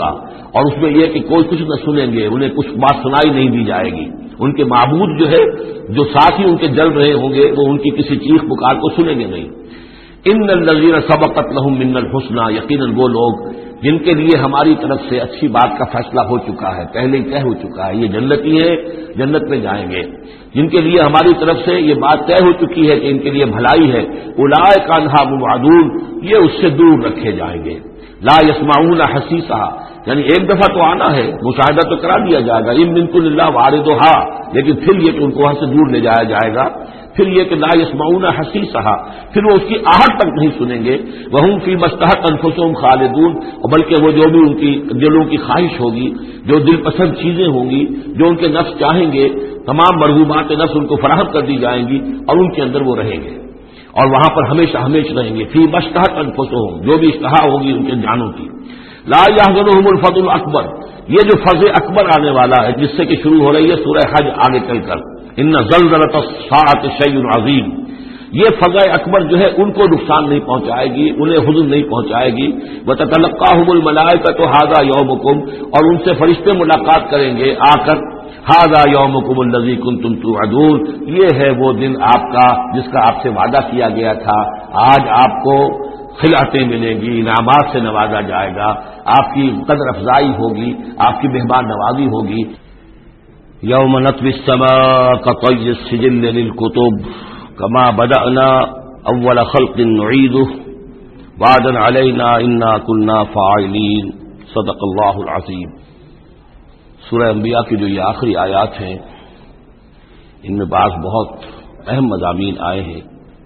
اور اس میں یہ کہ کوئی کچھ نہ سنیں گے، انہیں کچھ بات سنائی نہیں دی جائے گی. ان کے معبود جو ہے، جو ساتھی ان کے جل رہے ہوں گے، وہ ان کی کسی چیخ پکار کو سنیں گے نہیں. ان الذین سبقت لهم منا الحسنى، یقیناً وہ لوگ جن کے لیے ہماری طرف سے اچھی بات کا فیصلہ ہو چکا ہے، پہلے ہی طے ہو چکا ہے، یہ جنتی ہیں، جنت میں جائیں گے. جن کے لیے ہماری طرف سے یہ بات طے ہو چکی ہے کہ ان کے لیے بھلائی ہے، اولئک عنہا مبعدون، یہ اس سے دور رکھے جائیں گے. لا يسمعون حسیسها، یعنی ایک دفعہ تو آنا ہے، مشاہدہ تو کرا دیا جائے گا، ان منکم الا واردھا، لیکن پھر یہ کہ ان کو وہاں سے دور لے جایا جائے گا. پھر یہ کہ لا يسمعون حسیسها، پھر وہ اس کی آہٹ تک نہیں سنیں گے. وهم فيما اشتهت انفسهم خالدون، اور بلکہ وہ جو بھی ان کی دلوں کی خواہش ہوگی، جو دل پسند چیزیں ہوں گی، جو ان کے نفس چاہیں گے، تمام مرغوبات نفس ان کو فراہم کر دی جائیں گی اور ان کے اندر وہ رہیں گے اور وہاں پر ہمیشہ ہمیشہ رہیں گے. فی مشتہت انفسهم، جو بھی اشتہا ہوگی ان کے جانوں کی. لا يحزنهم الفضل الاکبر، یہ جو فضل اکبر آنے والا ہے جس سے کہ شروع ہو رہی ہے سورہ حج آگے چل کر، ان زلزلۃ الساعۃ شیء عظیم، یہ فضل اکبر جو ہے ان کو نقصان نہیں پہنچائے گی، انہیں حزن نہیں پہنچائے گی. وتتلقاهم الملائکۃ ھذا یومکم، اور ان سے فرشتے ملاقات کریں گے آ کر، ھذا یومکم الذی کنتم توعدون، یہ ہے وہ دن آپ کا جس کا آپ سے وعدہ کیا گیا تھا. آج آپ کو خلعتیں ملیں گی، انعامات سے نوازا جائے گا، آپ کی قدر افزائی ہوگی، آپ کی مہمان نوازی ہوگی. یوم نطوی السماء کطی السجل للکتب کما بدأنا اول خلق نعیدہ وعدا علینا انا کنا فاعلین. صدق اللہ العظیم. سورہ انبیاء کی جو یہ آخری آیات ہیں، ان میں بعض بہت اہم مضامین آئے ہیں.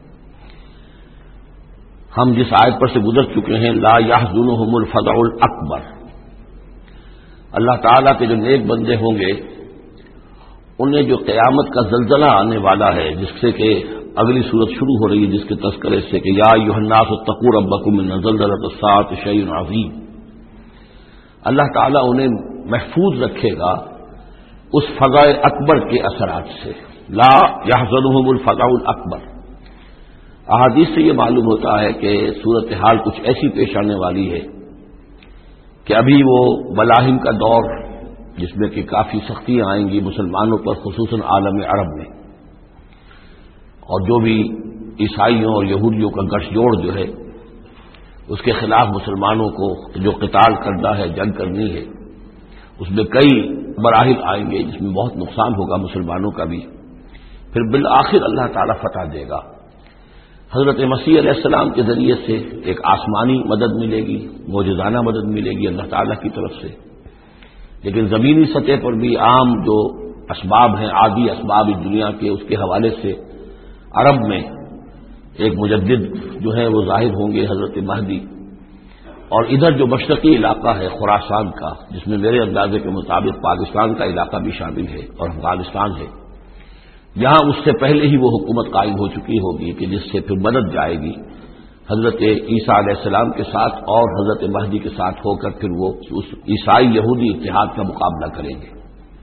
ہم جس آیت پر سے گزر چکے ہیں، لا يحزنهم الفزع الاکبر، اللہ تعالیٰ کے جو نیک بندے ہوں گے انہیں جو قیامت کا زلزلہ آنے والا ہے، جس سے کہ اگلی صورت شروع ہو رہی ہے جس کے تذکرے سے کہ یا ایھا الناس اتقوا ربکم ان زلزلۃ الساعۃ شیء عظیم، اللہ تعالیٰ انہیں محفوظ رکھے گا اس فزع اکبر کے اثرات سے. لا يحزنهم الفزع الاکبر. احادیث سے یہ معلوم ہوتا ہے کہ صورتحال کچھ ایسی پیش آنے والی ہے کہ ابھی وہ ملاحم کا دور، جس میں کہ کافی سختیاں آئیں گی مسلمانوں پر، خصوصاً عالم عرب میں، اور جو بھی عیسائیوں اور یہودیوں کا گٹھ جوڑ جو ہے اس کے خلاف مسلمانوں کو جو قتال کرنا ہے، جنگ کرنی ہے، اس میں کئی مراحل آئیں گے جس میں بہت نقصان ہوگا مسلمانوں کا بھی. پھر بالآخر اللہ تعالیٰ فتح دے گا. حضرت مسیح علیہ السلام کے ذریعے سے ایک آسمانی مدد ملے گی، معجزانہ مدد ملے گی اللہ تعالیٰ کی طرف سے. لیکن زمینی سطح پر بھی عام جو اسباب ہیں، عادی اسباب اس دنیا کے، اس کے حوالے سے عرب میں ایک مجدد جو ہے وہ ظاہر ہوں گے، حضرت مہدی. اور ادھر جو مشرقی علاقہ ہے خراسان کا، جس میں میرے اندازے کے مطابق پاکستان کا علاقہ بھی شامل ہے اور افغانستان ہے، یہاں اس سے پہلے ہی وہ حکومت قائم ہو چکی ہوگی کہ جس سے پھر مدد جائے گی حضرت عیسیٰ علیہ السلام کے ساتھ اور حضرت مہدی کے ساتھ ہو کر پھر وہ اس عیسائی یہودی اتحاد کا مقابلہ کریں گے.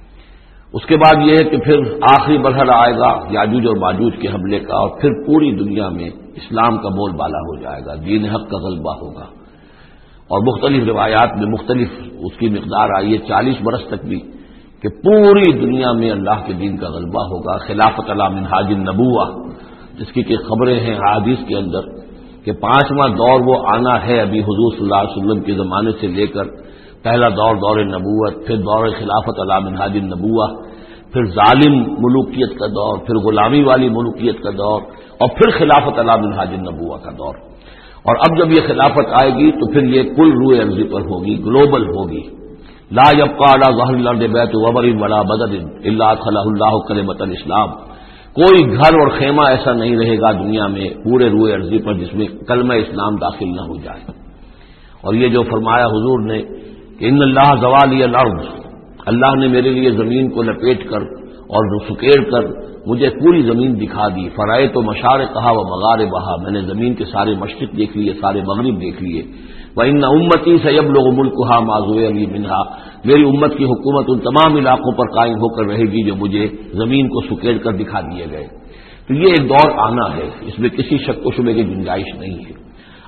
اس کے بعد یہ ہے کہ پھر آخری مرحلہ آئے گا یاجوج اور ماجوج کے حملے کا، اور پھر پوری دنیا میں اسلام کا بول بالا ہو جائے گا، دین حق کا غلبہ ہوگا. اور مختلف روایات میں مختلف اس کی مقدار آئی ہے، 40 برس تک بھی، کہ پوری دنیا میں اللہ کے دین کا غلبہ ہوگا. خلافت علی منہاج النبوہ، جس کی کہ خبریں ہیں حدیث کے اندر کہ 5واں دور وہ آنا ہے ابھی حضور صلی اللہ علیہ وسلم کے زمانے سے لے کر. پہلا دور دور نبوت، پھر دور خلافت علی منہاج النبوہ، پھر ظالم ملوکیت کا دور، پھر غلامی والی ملوکیت کا دور، اور پھر خلافت علی منہاج النبوہ کا دور. اور اب جب یہ خلافت آئے گی تو پھر یہ کل روئے ارضی پر ہوگی، گلوبل ہوگی. لا يبقى على ظهر الارض بیت وبر ولا بدر الا ادخله الله کلمۃ الاسلام. کوئی گھر اور خیمہ ایسا نہیں رہے گا دنیا میں پورے روئے ارضی پر جس میں کلمہ اسلام داخل نہ ہو جائے. اور یہ جو فرمایا حضور نے کہ ان اللہ زوالی الارض، اللہ نے میرے لیے زمین کو لپیٹ کر اور سکیڑ کر مجھے پوری زمین دکھا دی. فرائے تو مشارقہا و مغاربہا، میں نے زمین کے سارے مشرق دیکھ لیے، سارے مغرب دیکھ لیے. وَإِنَّ أُمَّتِي سَيَبْلُغُ مُلْكُهَا مَا زُوِّيَ لِي مِنْهَا، میری امت کی حکومت ان تمام علاقوں پر قائم ہو کر رہے گی جو مجھے زمین کو سکیڑ کر دکھا دیے گئے. تو یہ ایک دور آنا ہے، اس میں کسی شک و شبے کی گنجائش نہیں ہے.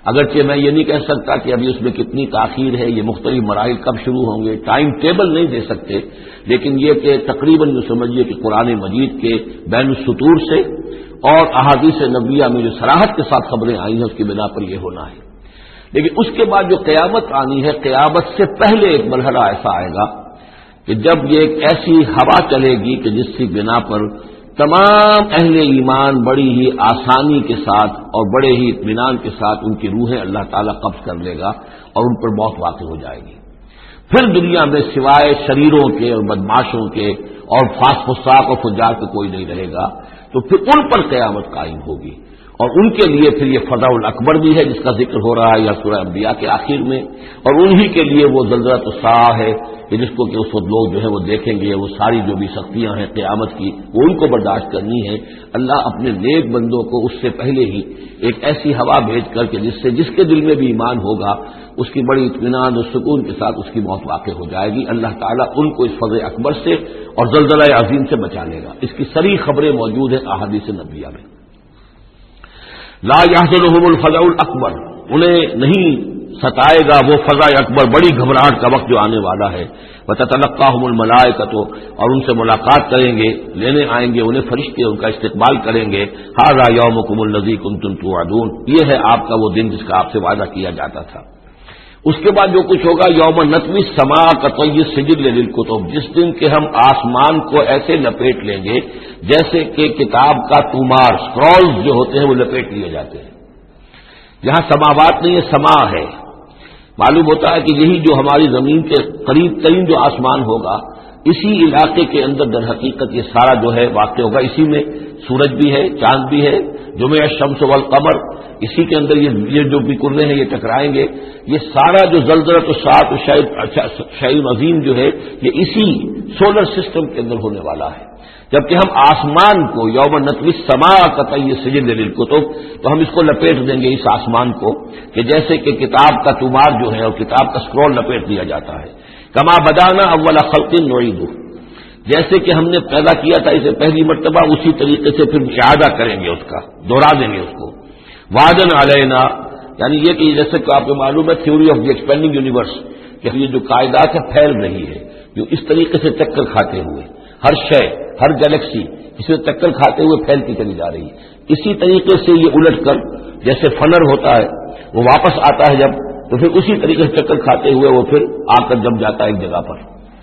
اگرچہ میں یہ نہیں کہہ سکتا کہ ابھی اس میں کتنی تاخیر ہے، یہ مختلف مراحل کب شروع ہوں گے، ٹائم ٹیبل نہیں دے سکتے، لیکن یہ کہ تقریباً جو سمجھیے کہ قرآن مجید کے بین السطور سے اور احادیث نبویہ میں جو صراحت کے ساتھ خبریں آئی ہیں اس کی بنا پر یہ ہونا ہے۔ لیکن اس کے بعد جو قیامت آنی ہے، قیامت سے پہلے ایک مرحلہ ایسا آئے گا کہ جب یہ ایک ایسی ہوا چلے گی کہ جس کی بنا پر تمام اہل ایمان بڑی ہی آسانی کے ساتھ اور بڑے ہی اطمینان کے ساتھ ان کی روحیں اللہ تعالیٰ قبض کر لے گا اور ان پر موت واقع ہو جائے گی۔ پھر دنیا میں سوائے شریروں کے اور بدماشوں کے اور فساق و فجار کے کوئی نہیں رہے گا، تو پھر ان پر قیامت قائم ہوگی، اور ان کے لیے پھر یہ فضا الاکبر بھی ہے جس کا ذکر ہو رہا ہے یا سورہ انبیاء کے آخر میں، اور انہی کے لیے وہ زلزلۃ الساعہ ہے کہ جس کو کہ اس وقت لوگ جو ہے وہ دیکھیں گے، وہ ساری جو بھی سختیاں ہیں قیامت کی وہ ان کو برداشت کرنی ہے۔ اللہ اپنے نیک بندوں کو اس سے پہلے ہی ایک ایسی ہوا بھیج کر کے جس کے دل میں بھی ایمان ہوگا اس کی بڑی اطمینان اور سکون کے ساتھ اس کی موت واقع ہو جائے گی۔ اللہ تعالیٰ ان کو اس فضل اکبر سے اور زلزلہ عظیم سے بچا لے گا۔ اس کی سری خبریں موجود ہیں احادیث نبویہ میں۔ لا يحزنهم الفزع الاکبر، انہیں نہیں ستائے گا وہ فزع اکبر، بڑی گھبراہٹ کا وقت جو آنے والا ہے۔ وتتلقاهم الملائکۃ، اور ان سے ملاقات کریں گے، لینے آئیں گے انہیں فرشتے، ان کا استقبال کریں گے۔ ھذا یومکم الذی کنتم توعدون، یہ ہے آپ کا وہ دن جس کا آپ سے وعدہ کیا جاتا تھا۔ اس کے بعد جو کچھ ہوگا، یوم نطوی السماء کطی السجل للکتب، جس دن کہ ہم آسمان کو ایسے لپیٹ لیں گے جیسے کہ کتاب کا تومار، اسکرولز جو ہوتے ہیں وہ لپیٹ لیے جاتے ہیں۔ یہاں سماوات نہیں ہے، سما ہے۔ معلوم ہوتا ہے کہ یہی جو ہماری زمین کے قریب ترین جو آسمان ہوگا، اسی علاقے کے اندر در حقیقت یہ سارا جو ہے واقع ہوگا۔ اسی میں سورج بھی ہے، چاند بھی ہے، جمع الشمس والقمر، اسی کے اندر یہ جو بھی کرنے ہیں یہ ٹکرائیں گے۔ یہ سارا جو زلزلۃ الساعۃ شیء عظیم جو ہے یہ اسی سولر سسٹم کے اندر ہونے والا ہے۔ جبکہ ہم آسمان کو یوم نطوی السماء کطی السجل للکتب، تو ہم اس کو لپیٹ دیں گے اس آسمان کو کہ جیسے کہ کتاب کا تومار جو ہے اور کتاب کا اسکرول لپیٹ دیا جاتا ہے۔ کما بدانا اول خلق نعیدہ، جیسے کہ ہم نے پیدا کیا تھا اسے پہلی مرتبہ اسی طریقے سے پھر اعادہ کریں گے، اس کا دوہرا دیں گے اس کو۔ وعدن علینا، یعنی یہ کہ جیسے کہ آپ کو معلوم ہے theory of the expanding universe, کہ یہ جو کائنات ہے پھیل رہی ہے جو اس طریقے سے چکر کھاتے ہوئے، ہر شے، ہر گلیکسی اسے چکر کھاتے ہوئے پھیلتی چلی جا رہی ہے۔ اسی طریقے سے یہ الٹ کر جیسے فنر ہوتا ہے وہ واپس آتا ہے جب، تو پھر اسی طریقے سے چکر کھاتے ہوئے وہ پھر آ کر جم جاتا ہے ایک جگہ پر۔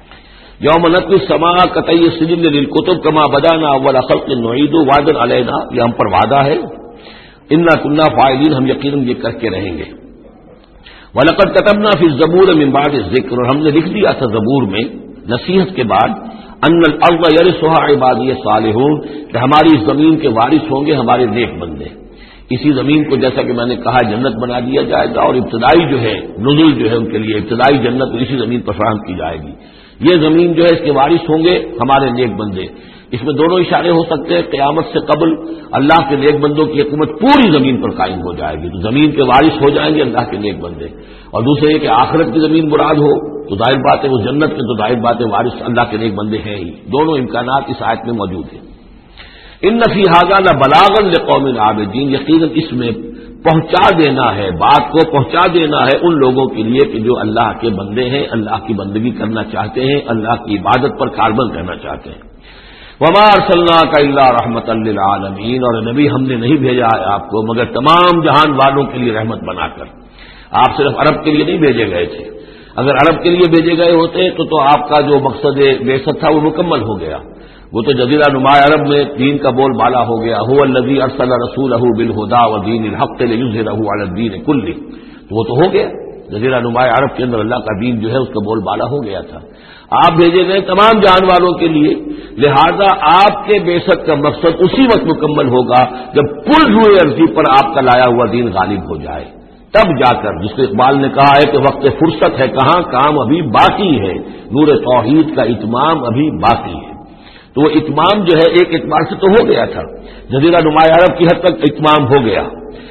یوم نطوی السماء کطی السجل للکتب کما بدانا اول خلق نعیدہ وعدا علینا، یہ ہم پر وعدہ ہے۔ انا کنا فاعلین، ہم یقیناً یہ کر کے رہیں گے۔ وَلَقَدْ كَتَبْنَا فِي الزَّبُورِ مِن بَعْدِ الذِّكْرِ، اور ہم نے لکھ دیا تھا زبور میں نصیحت کے بعد، ان الارض یرثها عبادی الصالحون، کہ ہماری زمین کے وارث ہوں گے ہمارے نیک بندے۔ اسی زمین کو جیسا کہ میں نے کہا جنت بنا دیا جائے گا، اور ابتدائی جو ہے نزول جو ہے ان کے لیے ابتدائی جنت اسی زمین پر فراہم کی جائے گی۔ یہ زمین جو ہے اس کے وارث ہوں گے ہمارے نیک بندے۔ اس میں دونوں اشارے ہو سکتے ہیں، قیامت سے قبل اللہ کے نیک بندوں کی حکومت پوری زمین پر قائم ہو جائے گی، تو زمین کے وارث ہو جائیں گے اللہ کے نیک بندے۔ اور دوسرے یہ کہ آخرت کی زمین مراد ہو تو ظاہر بات ہے وہ جنت کے، تو ظاہر بات ہے وارث اللہ کے نیک بندے ہیں ہی۔ دونوں امکانات اس آیت میں موجود ہیں۔ ان فی ھذا لبلاغا لقوم عابدین، یقیناً اس میں پہنچا دینا ہے، بات کو پہنچا دینا ہے ان لوگوں کے لیے کہ جو اللہ کے بندے ہیں، اللہ کی بندگی کرنا چاہتے ہیں، اللہ کی عبادت پر کاربند رہنا چاہتے ہیں۔ وما ارسلناک الا رحمۃ للعالمین، اور نبی ہم نے نہیں بھیجا ہے آپ کو مگر تمام جہان والوں کے لیے رحمت بنا کر۔ آپ صرف عرب کے لیے نہیں بھیجے گئے تھے، اگر عرب کے لیے بھیجے گئے ہوتے تو آپ کا جو مقصد بعثت تھا وہ مکمل ہو گیا، وہ تو جزیرہ نما عرب میں دین کا بول بالا ہو گیا۔ هو الذی ارسل رسولہ بالہدی ودین الحق لیظہرہ علی الدین کلہ، تو وہ تو ہو گیا، جزیرہ نما عرب کے اندر اللہ کا دین جو ہے اس کا بول بالا ہو گیا تھا۔ آپ بھیجے گئے تمام جان والوں کے لیے، لہذا آپ کے بعثت کا مقصد اسی وقت مکمل ہوگا جب کل روئے عرضی پر آپ کا لایا ہوا دین غالب ہو جائے، تب جا کر، جس کو اقبال نے کہا ہے کہ وقت فرصت ہے کہاں، کام ابھی باقی ہے، نور توحید کا اتمام ابھی باقی ہے۔ تو وہ اتمام جو ہے ایک اعتبار سے تو ہو گیا تھا، جزیرہ نما عرب کی حد تک اتمام ہو گیا،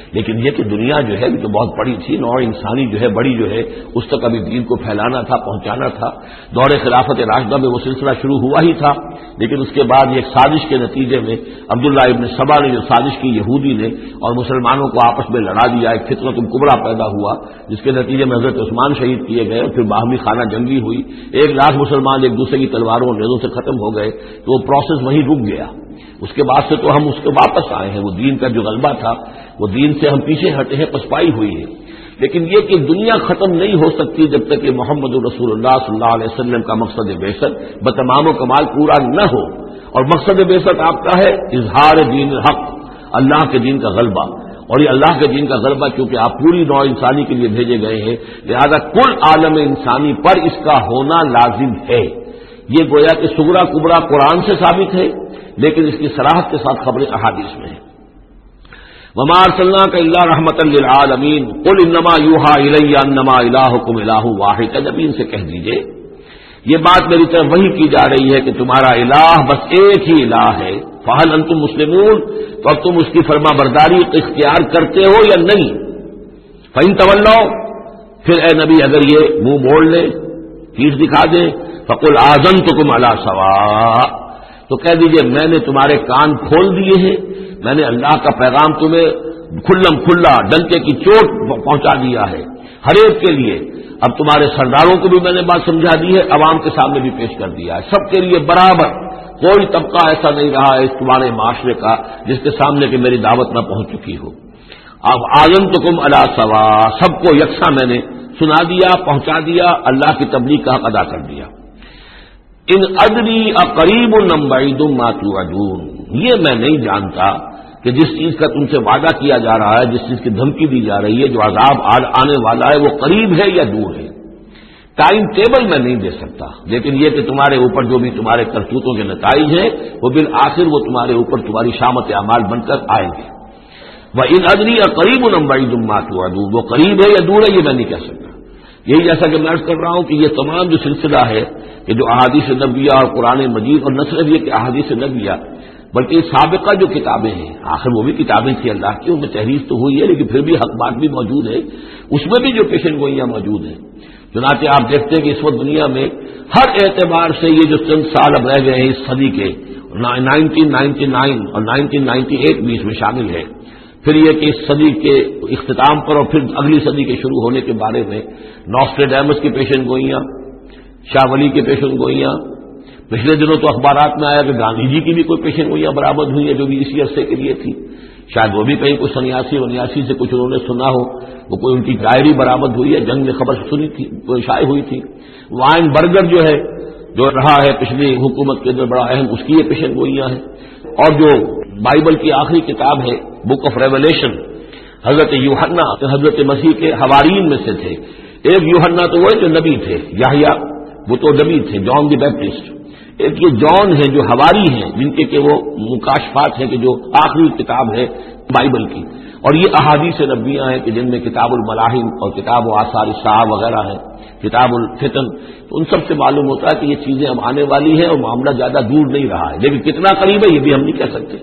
لیکن یہ کہ دنیا جو ہے تو بہت بڑی تھی، نوع انسانی جو ہے بڑی جو ہے اس تک ابھی دین کو پھیلانا تھا، پہنچانا تھا۔ دور خلافت راشدہ میں وہ سلسلہ شروع ہوا ہی تھا، لیکن اس کے بعد ایک سازش کے نتیجے میں عبداللہ ابن سبا نے جو سازش کی یہودی نے اور مسلمانوں کو آپس میں لڑا دیا، ایک فتنۃ الکبریٰ پیدا ہوا جس کے نتیجے میں حضرت عثمان شہید کیے گئے اور پھر باہمی خانہ جنگی ہوئی، 1,00,000 مسلمان ایک دوسرے کی تلواروں اور نیزوں سے ختم ہو گئے، تو وہ پروسیس وہیں رک گیا۔ اس کے بعد سے تو ہم اس کے واپس آئے ہیں، وہ دین کا جو غلبہ تھا وہ دین سے ہم پیچھے ہٹے ہیں، پسپائی ہوئی ہے۔ لیکن یہ کہ دنیا ختم نہیں ہو سکتی جب تک کہ محمد رسول اللہ صلی اللہ علیہ وسلم کا مقصد بعثت بتمام و کمال پورا نہ ہو، اور مقصد بعثت آپ کا ہے اظہار دین الحق، اللہ کے دین کا غلبہ، اور یہ اللہ کے دین کا غلبہ کیونکہ آپ پوری نوع انسانی کے لیے بھیجے گئے ہیں، لہذا کل عالم انسانی پر اس کا ہونا لازم ہے۔ یہ گویا کہ صغرا کبرا قرآن سے ثابت ہے، لیکن اس کی صراحت کے ساتھ خبریں احادیث میں ہیں۔ وما ارسلناک الا رحمۃ للعالمین قل انما یوحی الی انما الہکم الہ واحد، نبی ان سے کہہ دیجئے یہ بات میری طرف وہی کی جا رہی ہے کہ تمہارا الہ بس ایک ہی الہ ہے، فہل انتم مسلمون، تو اب تم اس کی فرما برداری اختیار کرتے ہو یا نہیں؟ فإن تولوا، پھر اے نبی اگر یہ منہ موڑ لے، تیز دکھا دیں، فقل آذنتکم علی سواء، تو کہہ دیجئے میں نے تمہارے کان کھول دیے ہیں، میں نے اللہ کا پیغام تمہیں کھلم کھلا ڈنکے کی چوٹ پہنچا دیا ہے ہر ایک کے لیے۔ اب تمہارے سرداروں کو بھی میں نے بات سمجھا دی ہے، عوام کے سامنے بھی پیش کر دیا ہے، سب کے لیے برابر، کوئی طبقہ ایسا نہیں رہا ہے اس تمہارے معاشرے کا جس کے سامنے کہ میری دعوت نہ پہنچ چکی ہو۔ اب آذنتکم علی سواء، سب کو یکساں میں نے سنا دیا، پہنچا دیا، اللہ کی تبلیغ کا حق ادا کر دیا۔ ان ادری اقریب ام بعید ما توعدون، یہ میں نہیں جانتا کہ جس چیز کا تم سے وعدہ کیا جا رہا ہے، جس چیز کی دھمکی دی جا رہی ہے، جو عذاب آنے والا ہے، وہ قریب ہے یا دور ہے۔ ٹائم ٹیبل میں نہیں دے سکتا، لیکن یہ کہ تمہارے اوپر جو بھی تمہارے کرتوتوں کے نتائج ہیں وہ بالآخر وہ تمہارے اوپر تمہاری شامت اعمال بن کر آئیں گے۔ وَإِنْ أَدْرِي أَقَرِيبٌ أَمْ بَعِيدٌ مَا تُوعَدُونَ، وہ قریب ہے یا دور ہے یہ میں نہیں کہہ سکتا۔ یہی جیسا کہ میں عرض کر رہا ہوں کہ یہ تمام جو سلسلہ ہے کہ جو احادیث نبویہ اور قرآن مجید، اور نہ صرف یہ کہ احادیث نبویہ بلکہ سابقہ جو کتابیں ہیں، آخر وہ بھی کتابیں تھیں اللہ کی، ان میں تحریف تو ہوئی ہے لیکن پھر بھی حق بات بھی موجود ہے، اس میں بھی جو پیشن گوئیاں موجود ہیں۔ چنانچہ آپ دیکھتے ہیں کہ اس وقت دنیا میں ہر اعتبار سے یہ جو چند سال اب رہ گئے ہیں اس صدی کے، 1999 اور 1998 بھی اس میں شامل ہے، پھر یہ کہ اس صدی کے اختتام پر اور پھر اگلی صدی کے شروع ہونے کے بارے میں نوسٹریڈیمس کی پیشن گوئیاں، شاہ ولی کی پیشن گوئیاں، پچھلے دنوں تو اخبارات میں آیا کہ گاندھی جی کی بھی کوئی پیشن گوئیاں برآمد ہوئی ہیں جو بھی اسی عرصے کے لیے تھی، شاید وہ بھی کہیں کوئی سنیاسی سے کچھ انہوں نے سنا ہو، وہ کوئی ان کی ڈائری برآمد ہوئی ہے، جنگ میں خبر سنی تھی، کوئی شائع ہوئی تھی۔ وائن برگر جو ہے جو رہا ہے پچھلی حکومت کے اندر بڑا اہم، اس کی یہ پیشن گوئیاں ہیں۔ اور جو بائبل کی آخری کتاب ہے بک آف ریولیشن، حضرت یوحنا حضرت مسیح کے حوارین میں سے تھے، ایک یوحنا تو وہ جو نبی تھے، یحییٰ وہ تو نبی تھے، جان دی بیپٹسٹ، ایک یہ جان ہے جو حواری ہیں جن کے کہ وہ مکاشفات ہیں کہ جو آخری کتاب ہے بائبل کی، اور یہ احادیث نبویہ ہیں کہ جن میں کتاب الملاحم اور کتاب و آثار الساعہ وغیرہ ہیں، کتاب الفتن، تو ان سب سے معلوم ہوتا ہے کہ یہ چیزیں اب آنے والی ہیں اور معاملہ زیادہ دور نہیں رہا ہے، لیکن کتنا قریب ہے یہ بھی ہم نہیں کہہ سکتے۔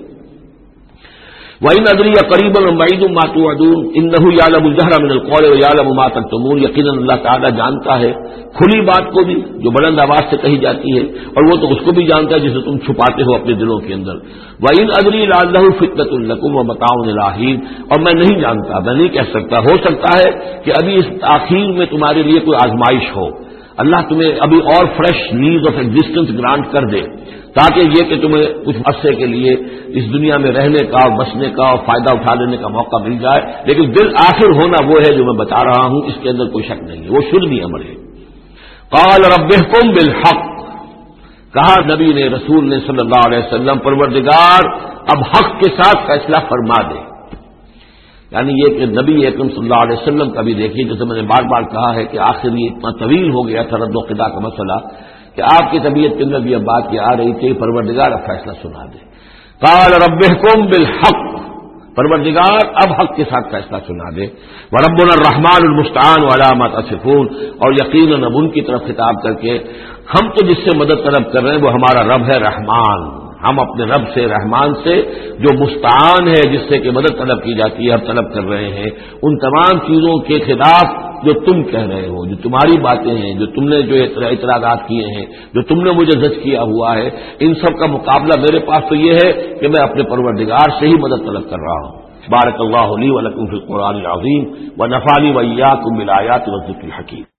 وَإِنْ أَدْرِي أَقَرِيبٌ أَمْ بَعِيدٌ مَا تُوعَدُونَ إِنَّهُ يَعْلَمُ الْجَهْرَ مِنَ الْقَوْلِ وَيَعْلَمُ مَا تَكْتُمُونَ، یقیناً اللہ تعالیٰ جانتا ہے کھلی بات کو بھی جو بلند آواز سے کہی جاتی ہے، اور وہ تو اس کو بھی جانتا ہے جسے تم چھپاتے ہو اپنے دلوں کے اندر۔ وَإِنْ أَدْرِي لَعَلَّهُ فِتْنَةٌ لَكُمْ وَمَتَاعٌ إِلَىٰ حِينٍ، اور میں نہیں جانتا، میں نہیں کہہ سکتا، ہو سکتا ہے کہ ابھی اس تاخیر میں تمہارے لیے کوئی آزمائش ہو، اللہ تمہیں ابھی اور fresh need of existence grant کر دے، تاکہ یہ کہ تمہیں کچھ عرصے کے لیے اس دنیا میں رہنے کا اور بسنے کا اور فائدہ اٹھا لینے کا موقع مل جائے، لیکن بالآخر ہونا وہ ہے جو میں بتا رہا ہوں، اس کے اندر کوئی شک نہیں ہے، وہ شرعی امر ہے۔ قال رب احکم بالحق، کہا نبی نے، رسول نے صلی اللہ علیہ وسلم، پروردگار اب حق کے ساتھ فیصلہ فرما دے۔ یعنی یہ کہ نبی اکرم صلی اللہ علیہ وسلم کا بھی دیکھیے، جیسے میں نے بار بار کہا ہے کہ آخر یہ اتنا طویل ہو گیا تھا رد و قضا کا مسئلہ کہ آپ کی طبیعت کے اندر بھی اب بات یہ آ رہی تھی، پروردگار اب فیصلہ سنا دے۔ قال رب احکم بالحق، پروردگار اب حق کے ساتھ فیصلہ سنا دے۔ وربنا الرحمن المستعان علی ما تصفون، اور یقیناً اب ان کی طرف خطاب کر کے، ہم تو جس سے مدد طلب کر رہے ہیں وہ ہمارا رب ہے رحمان، ہم اپنے رب سے رحمان سے جو مستعان ہے، جس سے کہ مدد طلب کی جاتی ہے، ہم طلب کر رہے ہیں، ان تمام چیزوں کے خلاف جو تم کہہ رہے ہو، جو تمہاری باتیں ہیں، جو تم نے جو اعتراضات کیے ہیں، جو تم نے مجھے زج کیا ہوا ہے، ان سب کا مقابلہ میرے پاس تو یہ ہے کہ میں اپنے پروردگار سے ہی مدد طلب کر رہا ہوں۔ بارک اللہ لی و لکم فی القرآن العظیم و نفعنی و ایاکم بالآیات والذکر الحکیم۔